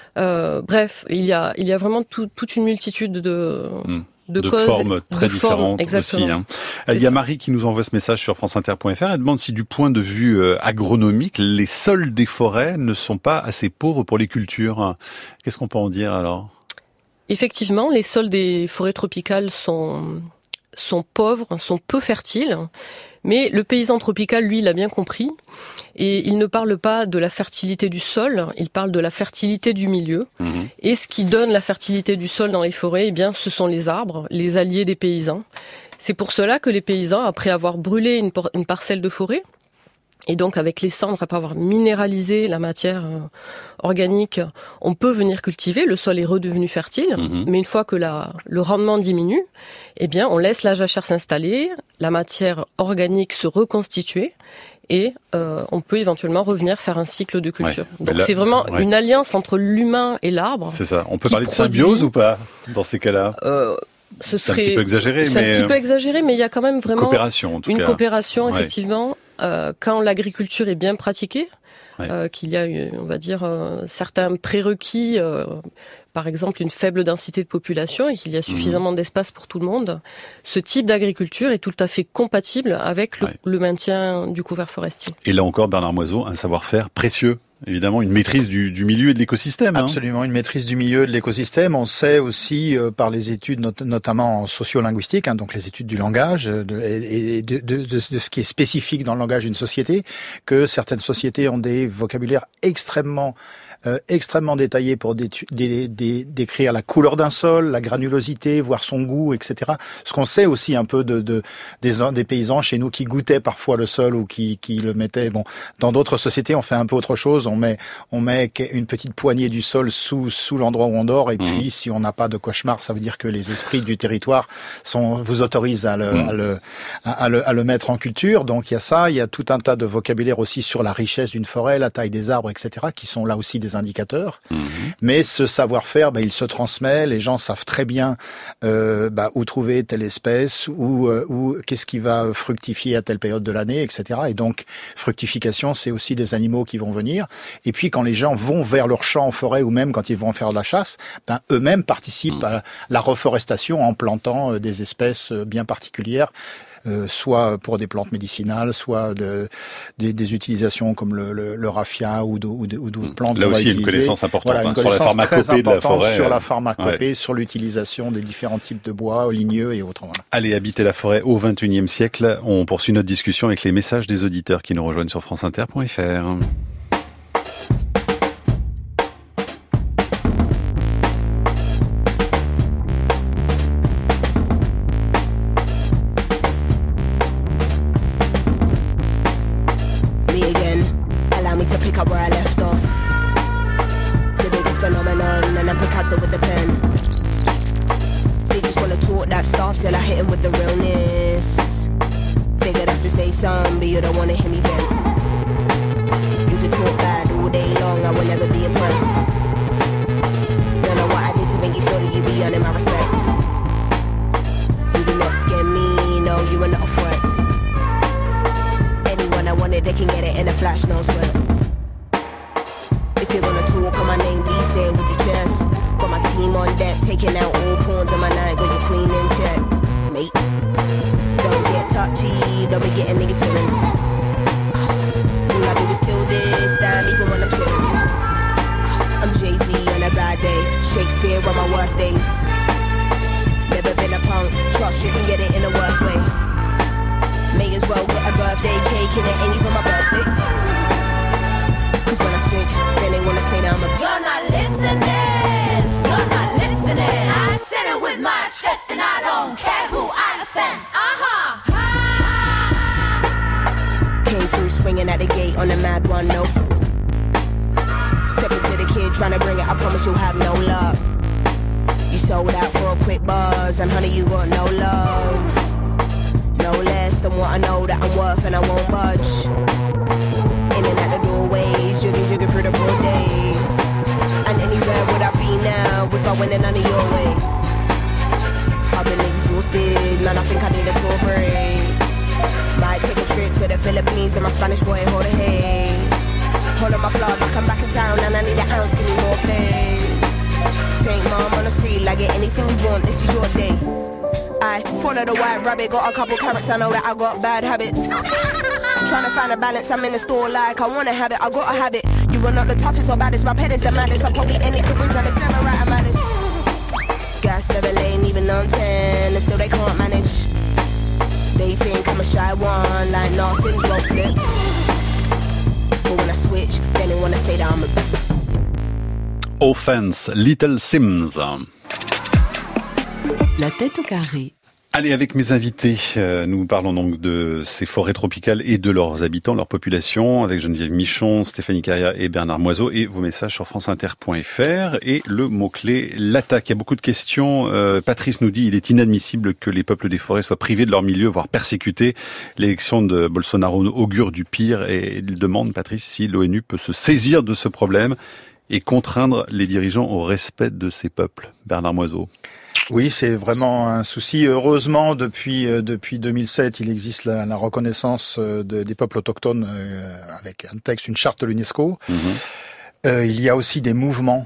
Bref, il y a vraiment toute une multitude de causes, formes très différentes exactement. aussi. Il y a Marie qui nous envoie ce message sur franceinter.fr. Elle demande si du point de vue agronomique, les sols des forêts ne sont pas assez pauvres pour les cultures. Qu'est-ce qu'on peut en dire alors? Effectivement, les sols des forêts tropicales sont pauvres, sont peu fertiles. Mais le paysan tropical, lui, l'a bien compris. Et il ne parle pas de la fertilité du sol, il parle de la fertilité du milieu. Et ce qui donne la fertilité du sol dans les forêts, eh bien, ce sont les arbres, les alliés des paysans. C'est pour cela que les paysans, après avoir brûlé une parcelle de forêt, et donc avec les cendres, après avoir minéralisé la matière organique, on peut venir cultiver, le sol est redevenu fertile, mais une fois que le rendement diminue, eh bien on laisse la jachère s'installer, la matière organique se reconstituer, et on peut éventuellement revenir faire un cycle de culture. Donc c'est vraiment une alliance entre l'humain et l'arbre. C'est ça. On peut parler de symbiose ou pas dans ces cas-là? C'est un petit peu exagéré, mais il y a quand même vraiment coopération, en tout cas. Coopération, effectivement. Quand l'agriculture est bien pratiquée, qu'il y a, on va dire, certains prérequis, par exemple une faible densité de population et qu'il y a suffisamment d'espace pour tout le monde, ce type d'agriculture est tout à fait compatible avec le maintien du couvert forestier. Et là encore, Bernard Moiseau, un savoir-faire précieux. Évidemment, une maîtrise du milieu et de l'écosystème. Absolument, une maîtrise du milieu et de l'écosystème. On sait aussi, par les études notamment en sociolinguistique, donc les études du langage et de ce qui est spécifique dans le langage d'une société, que certaines sociétés ont des vocabulaires extrêmement extrêmement détaillés pour décrire la couleur d'un sol, la granulosité, voir son goût, etc. Ce qu'on sait aussi un peu des paysans chez nous qui goûtaient parfois le sol ou qui le mettaient. Bon, dans d'autres sociétés, on fait un peu autre chose. On met une petite poignée du sol sous l'endroit où on dort, et puis si on n'a pas de cauchemar, ça veut dire que les esprits du territoire vous autorisent à le mettre en culture. Donc il y a ça, il y a tout un tas de vocabulaire aussi sur la richesse d'une forêt, la taille des arbres, etc., qui sont là aussi des indicateurs. Mais ce savoir-faire, il se transmet. Les gens savent très bien où trouver telle espèce ou qu'est-ce qui va fructifier à telle période de l'année, etc. Et donc fructification, c'est aussi des animaux qui vont venir. Et puis quand les gens vont vers leur champ en forêt, ou même quand ils vont faire de la chasse, eux-mêmes participent à la reforestation en plantant des espèces bien particulières, soit pour des plantes médicinales, soit des utilisations comme le raffia ou d'autres plantes. Là aussi, une connaissance importante sur la pharmacopée de la forêt. Sur la pharmacopée, sur l'utilisation des différents types de bois, ligneux et autres. Voilà. Allez, habiter la forêt au XXIe siècle. On poursuit notre discussion avec les messages des auditeurs qui nous rejoignent sur franceinter.fr. Till I hit him with the realness. Figure I should say something, but you don't wanna hear me vent. You can talk bad all day long, I will never be impressed. Don't know what I did to make you feel that you be earning my respect. You do not scare me, no, you are not a threat. Anyone I wanted, they can get it in a flash, no sweat. If you're gonna talk on my name, please say it with your chest. Got my team on deck, taking out all pawns on my night, got your queen in check, mate. Don't get touchy, don't be getting nigga feelings. All I do is kill this, damn, even when I'm chillin'. I'm Jay-Z on a bad day, Shakespeare on my worst days. Never been a punk, trust you can get it in the worst way. May as well get a birthday cake and it ain't even my birthday. Cause when I switch, then they wanna say that I'm a... You're not listening, you're not listening. I said it with my chest and I don't care who I offend. Came through swinging at the gate on a mad one, no. Step into the kid trying to bring it, I promise you'll have no luck. You sold out for a quick buzz and honey you got no love. No less than what I know that I'm worth and I won't budge. In and out the doorways, jugging through the broad day. And anywhere would I be now if I went in none of your way? I've been exhausted, man, I think I need a tour break. Might take a trip to the Philippines and my Spanish boy hold a hay. Hold on my blood like I'm back in town and I need an ounce, give me more plays. Take mom on the street, like get anything you want, this is your day. I follow the white rabbit, got a couple carrots, I know that I got bad habits. Trying to find a balance, I'm in the store like I wanna have it, I gotta have it. You are not the toughest or baddest, my pet is the maddest. I probably any careers and it's never right, I'm honest. Gas never lane, even on 10, and still they can't manage. They think I'm a shy one, like Narcissus won't flip. But when I switch, then they wanna say that I'm a... Offense, Little Sims. La tête au carré. Allez, avec mes invités, nous parlons donc de ces forêts tropicales et de leurs habitants, leur population, avec Geneviève Michon, Stéphanie Carrière et Bernard Moiseau, et vos messages sur franceinter.fr et le mot-clé l'attaque. Il y a beaucoup de questions. Patrice nous dit il est inadmissible que les peuples des forêts soient privés de leur milieu, voire persécutés. L'élection de Bolsonaro augure du pire et il demande, Patrice, si l'ONU peut se saisir de ce problème et contraindre les dirigeants au respect de ces peuples. Bernard Moiseau. Oui, c'est vraiment un souci. Heureusement, depuis 2007, il existe la reconnaissance des peuples autochtones avec un texte, une charte de l'UNESCO. Il y a aussi des mouvements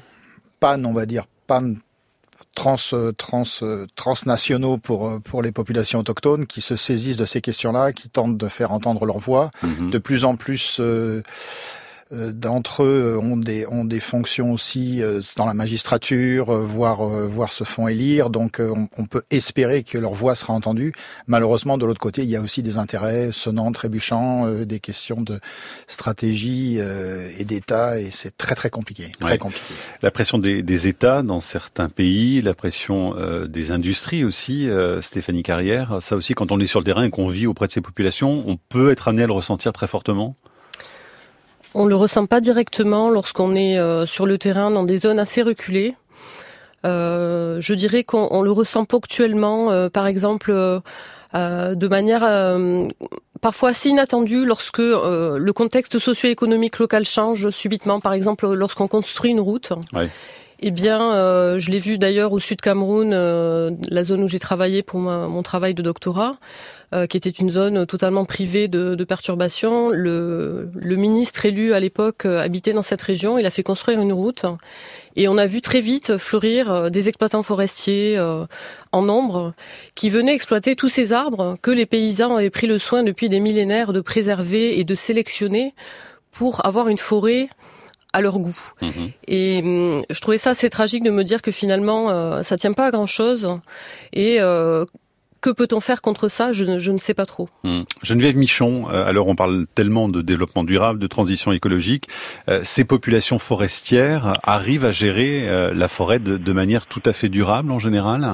transnationaux pour les populations autochtones qui se saisissent de ces questions-là, qui tentent de faire entendre leur voix. De plus en plus d'entre eux ont des fonctions aussi dans la magistrature, voire se font élire. Donc on peut espérer que leur voix sera entendue. Malheureusement, de l'autre côté, il y a aussi des intérêts sonnants, trébuchants, des questions de stratégie et d'État, et c'est très très compliqué. Très compliqué. La pression des États dans certains pays, la pression des industries aussi, Stéphanie Carrière, ça aussi, quand on est sur le terrain et qu'on vit auprès de ces populations, on peut être amené à le ressentir très fortement? On le ressent pas directement lorsqu'on est sur le terrain dans des zones assez reculées. Je dirais qu'on le ressent ponctuellement, par exemple, de manière parfois assez inattendue lorsque le contexte socio-économique local change subitement. Par exemple, lorsqu'on construit une route. Ouais. Eh bien, je l'ai vu d'ailleurs au Sud Cameroun, la zone où j'ai travaillé pour mon travail de doctorat, qui était une zone totalement privée de perturbations. Le ministre élu à l'époque habitait dans cette région, il a fait construire une route et on a vu très vite fleurir des exploitants forestiers en nombre qui venaient exploiter tous ces arbres que les paysans avaient pris le soin depuis des millénaires de préserver et de sélectionner pour avoir une forêt à leur goût. Mmh. Et je trouvais ça assez tragique de me dire que finalement ça tient pas à grand chose et que peut-on faire contre ça? Je ne sais pas trop. Geneviève Michon, alors on parle tellement de développement durable, de transition écologique, ces populations forestières arrivent à gérer la forêt de manière tout à fait durable en général?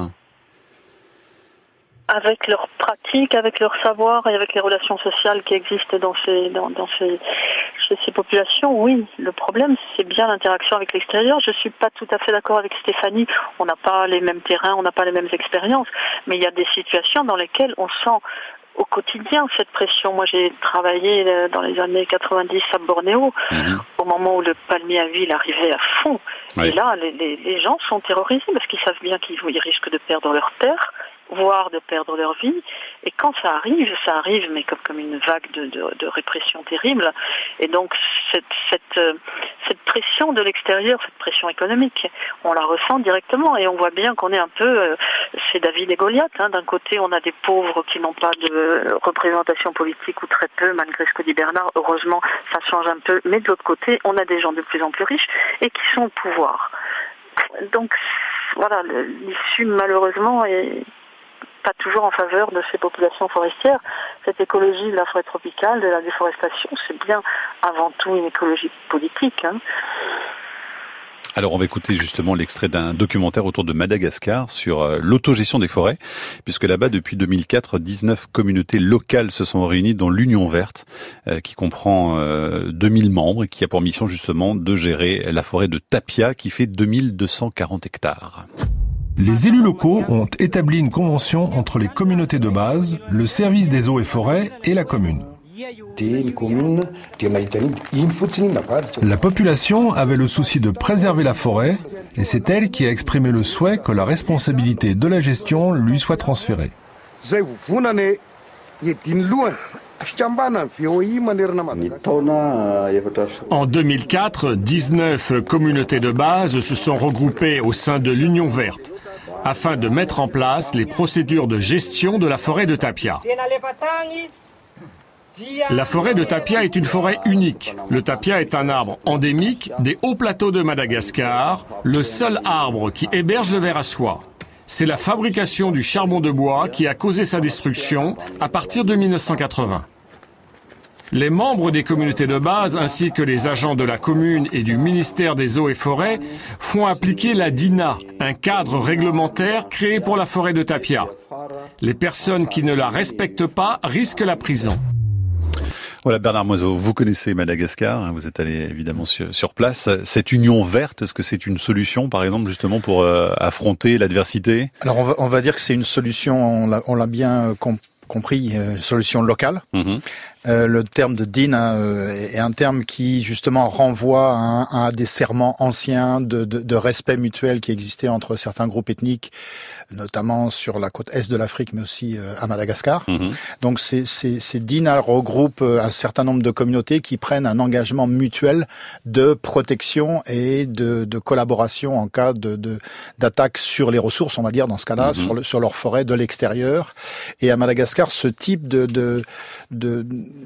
Avec leurs pratiques, avec leur savoir et avec les relations sociales qui existent chez ces populations, oui. Le problème, c'est bien l'interaction avec l'extérieur. Je suis pas tout à fait d'accord avec Stéphanie. On n'a pas les mêmes terrains, on n'a pas les mêmes expériences, mais il y a des situations dans lesquelles on sent au quotidien cette pression. Moi, j'ai travaillé dans les années 90 à Bornéo, au moment où le palmier à huile arrivait à fond. Oui. Et là, les gens sont terrorisés parce qu'ils savent bien qu'ils risquent de perdre leur terre, voire de perdre leur vie. Et quand ça arrive, mais comme une vague de répression terrible. Et donc, cette pression de l'extérieur, cette pression économique, on la ressent directement. Et on voit bien qu'on est un peu, c'est David et Goliath. D'un côté, on a des pauvres qui n'ont pas de représentation politique ou très peu, malgré ce que dit Bernard. Heureusement, ça change un peu. Mais de l'autre côté, on a des gens de plus en plus riches et qui sont au pouvoir. Donc, voilà, l'issue, malheureusement, est pas toujours en faveur de ces populations forestières. Cette écologie de la forêt tropicale, de la déforestation, c'est bien avant tout une écologie politique. Alors on va écouter justement l'extrait d'un documentaire autour de Madagascar sur l'autogestion des forêts, puisque là-bas depuis 2004, 19 communautés locales se sont réunies dans l'Union Verte, qui comprend 2000 membres et qui a pour mission justement de gérer la forêt de Tapia qui fait 2240 hectares. Les élus locaux ont établi une convention entre les communautés de base, le service des eaux et forêts et la commune. La population avait le souci de préserver la forêt et c'est elle qui a exprimé le souhait que la responsabilité de la gestion lui soit transférée. En 2004, 19 communautés de base se sont regroupées au sein de l'Union Verte afin de mettre en place les procédures de gestion de la forêt de Tapia. La forêt de Tapia est une forêt unique. Le tapia est un arbre endémique des hauts plateaux de Madagascar, le seul arbre qui héberge le ver à soie. C'est la fabrication du charbon de bois qui a causé sa destruction à partir de 1980. Les membres des communautés de base ainsi que les agents de la commune et du ministère des Eaux et Forêts font appliquer la DINA, un cadre réglementaire créé pour la forêt de Tapia. Les personnes qui ne la respectent pas risquent la prison. Voilà, Bernard Moiseau, vous connaissez Madagascar, vous êtes allé évidemment sur place. Cette union verte, est-ce que c'est une solution, par exemple, justement pour affronter l'adversité? Alors on va dire que c'est une solution, on l'a bien compris, solution locale. Le terme de DINA est un terme qui justement renvoie à des serments anciens de respect mutuel qui existaient entre certains groupes ethniques, notamment sur la côte est de l'Afrique, mais aussi à Madagascar. Donc ces DINA regroupent un certain nombre de communautés qui prennent un engagement mutuel de protection et de collaboration en cas d'attaque sur les ressources, on va dire dans ce cas-là, sur leur forêt de l'extérieur. Et à Madagascar, ce type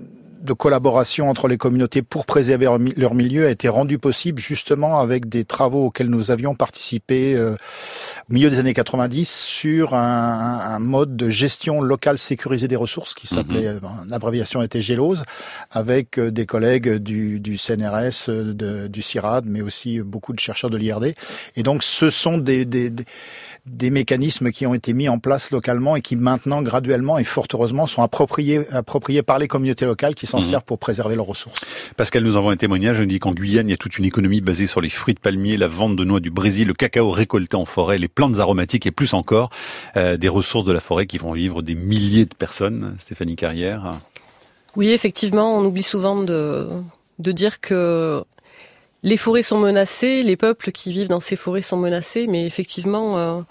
de collaboration entre les communautés pour préserver leur milieu a été rendu possible justement avec des travaux auxquels nous avions participé au milieu des années 90 sur un mode de gestion locale sécurisée des ressources qui s'appelait, l'abréviation était GELOS, avec des collègues du CNRS, du CIRAD, mais aussi beaucoup de chercheurs de l'IRD. Et donc ce sont des mécanismes qui ont été mis en place localement et qui maintenant, graduellement et fort heureusement, sont appropriés par les communautés locales qui s'en servent pour préserver leurs ressources. Pascal nous envoie un témoignage, il dit qu'en Guyane, il y a toute une économie basée sur les fruits de palmier, la vente de noix du Brésil, le cacao récolté en forêt, les plantes aromatiques et plus encore, des ressources de la forêt qui vont vivre des milliers de personnes. Stéphanie Carrière. Oui, effectivement, on oublie souvent de dire que les forêts sont menacées, les peuples qui vivent dans ces forêts sont menacés, mais effectivement,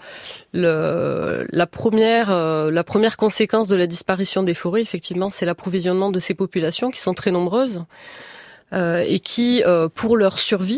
la première conséquence de la disparition des forêts, effectivement, c'est l'approvisionnement de ces populations qui sont très nombreuses et qui, pour leur survie,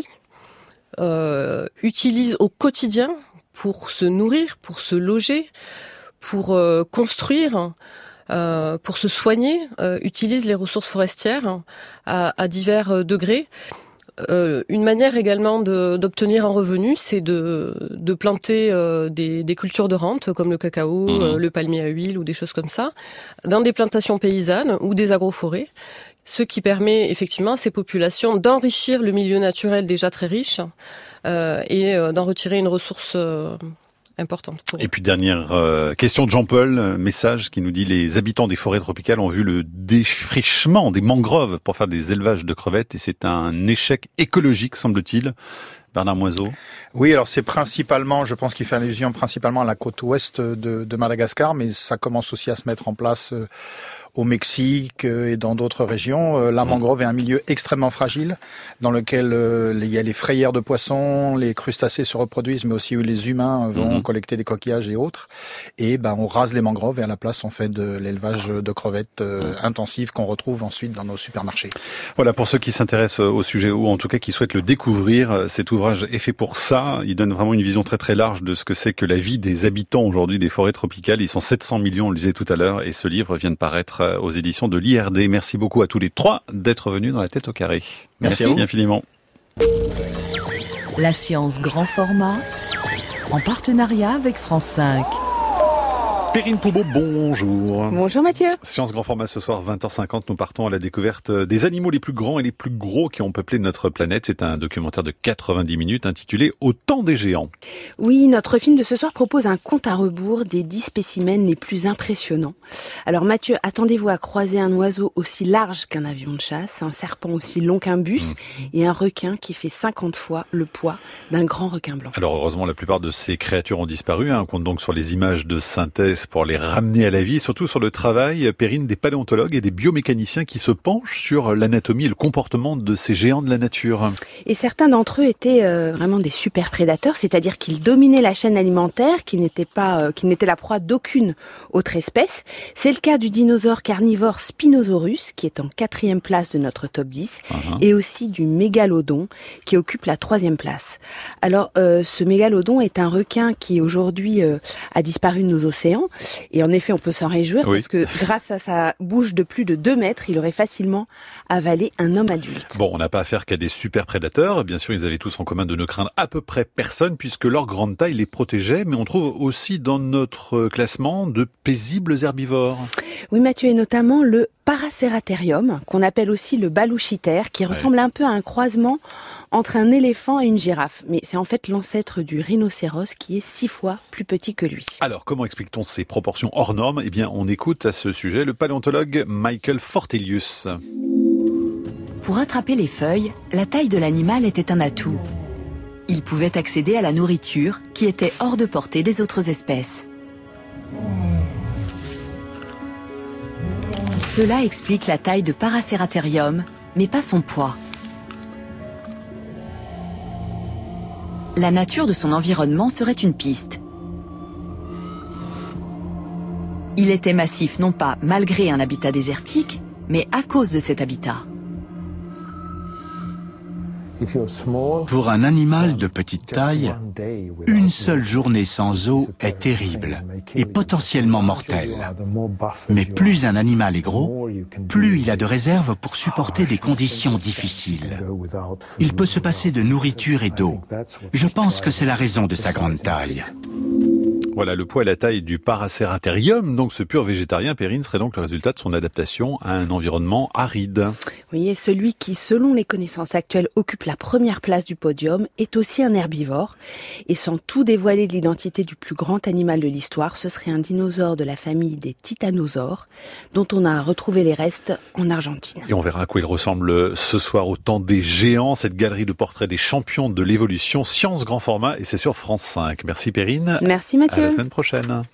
utilisent au quotidien pour se nourrir, pour se loger, pour construire, pour se soigner, utilisent les ressources forestières à divers degrés. Une manière également d'obtenir un revenu, c'est de planter des cultures de rente comme le cacao, le palmier à huile ou des choses comme ça, dans des plantations paysannes ou des agroforêts, ce qui permet effectivement à ces populations d'enrichir le milieu naturel déjà très riche et d'en retirer une ressource importante. Et puis dernière question de Jean-Paul, message qui nous dit: les habitants des forêts tropicales ont vu le défrichement des mangroves pour faire des élevages de crevettes et c'est un échec écologique, semble-t-il. Bernard Moiseau. Oui, alors c'est principalement, je pense qu'il fait allusion principalement à la côte ouest de Madagascar, mais ça commence aussi à se mettre en place au Mexique et dans d'autres régions. La mangrove est un milieu extrêmement fragile dans lequel il y a les frayères de poissons, les crustacés se reproduisent, mais aussi où les humains vont collecter des coquillages et autres. Et on rase les mangroves et à la place on fait de l'élevage de crevettes intensif qu'on retrouve ensuite dans nos supermarchés. Voilà, pour ceux qui s'intéressent au sujet ou en tout cas qui souhaitent le découvrir, cet ouvrage est fait pour ça. Il donne vraiment une vision très très large de ce que c'est que la vie des habitants aujourd'hui des forêts tropicales. Ils sont 700 millions, on le disait tout à l'heure, et ce livre vient de paraître aux éditions de l'IRD. Merci beaucoup à tous les trois d'être venus dans la tête au carré. Merci infiniment. La science grand format, en partenariat avec France 5. Perrine Poubeau, bonjour. Bonjour Mathieu. Science grand format ce soir, 20h50, nous partons à la découverte des animaux les plus grands et les plus gros qui ont peuplé notre planète. C'est un documentaire de 90 minutes intitulé « Au temps des géants ». Oui, notre film de ce soir propose un compte à rebours des 10 spécimens les plus impressionnants. Alors Mathieu, attendez-vous à croiser un oiseau aussi large qu'un avion de chasse, un serpent aussi long qu'un bus et un requin qui fait 50 fois le poids d'un grand requin blanc. Alors heureusement, la plupart de ces créatures ont disparu. On compte donc sur les images de synthèse pour les ramener à la vie, et surtout sur le travail, Perrine, des paléontologues et des biomécaniciens qui se penchent sur l'anatomie et le comportement de ces géants de la nature. Et certains d'entre eux étaient vraiment des super prédateurs, c'est-à-dire qu'ils dominaient la chaîne alimentaire, qu'ils n'étaient la proie d'aucune autre espèce. C'est le cas du dinosaure carnivore Spinosaurus, qui est en 4e place de notre top 10, et aussi du mégalodon, qui occupe la 3e place. Alors, ce mégalodon est un requin qui aujourd'hui a disparu de nos océans. Et en effet, on peut s'en réjouir parce que grâce à sa bouche de plus de 2 mètres, il aurait facilement avalé un homme adulte. Bon, on n'a pas affaire qu'à des super prédateurs. Bien sûr, ils avaient tous en commun de ne craindre à peu près personne puisque leur grande taille les protégeait. Mais on trouve aussi dans notre classement de paisibles herbivores. Oui, Mathieu, et notamment le Paraceratherium, qu'on appelle aussi le balouchitaire, qui ressemble un peu à un croisement entre un éléphant et une girafe. Mais c'est en fait l'ancêtre du rhinocéros qui est 6 fois plus petit que lui. Alors, comment explique-t-on ces proportions hors normes ? Eh bien, on écoute à ce sujet le paléontologue Michael Fortelius. Pour attraper les feuilles, la taille de l'animal était un atout. Il pouvait accéder à la nourriture qui était hors de portée des autres espèces. Cela explique la taille de Paraceratherium, mais pas son poids. La nature de son environnement serait une piste. Il était massif non pas malgré un habitat désertique, mais à cause de cet habitat. Pour un animal de petite taille, une seule journée sans eau est terrible et potentiellement mortelle. Mais plus un animal est gros, plus il a de réserves pour supporter des conditions difficiles. Il peut se passer de nourriture et d'eau. Je pense que c'est la raison de sa grande taille. Voilà, le poids et la taille du Paraceratherium, donc ce pur végétarien, Perrine, serait donc le résultat de son adaptation à un environnement aride. Oui, et celui qui, selon les connaissances actuelles, occupe la première place du podium, est aussi un herbivore. Et sans tout dévoiler de l'identité du plus grand animal de l'histoire, ce serait un dinosaure de la famille des titanosaures, dont on a retrouvé les restes en Argentine. Et on verra à quoi il ressemble ce soir au temps des géants, cette galerie de portraits des champions de l'évolution, science grand format, et c'est sur France 5. Merci Perrine. Merci Mathieu. À la semaine prochaine.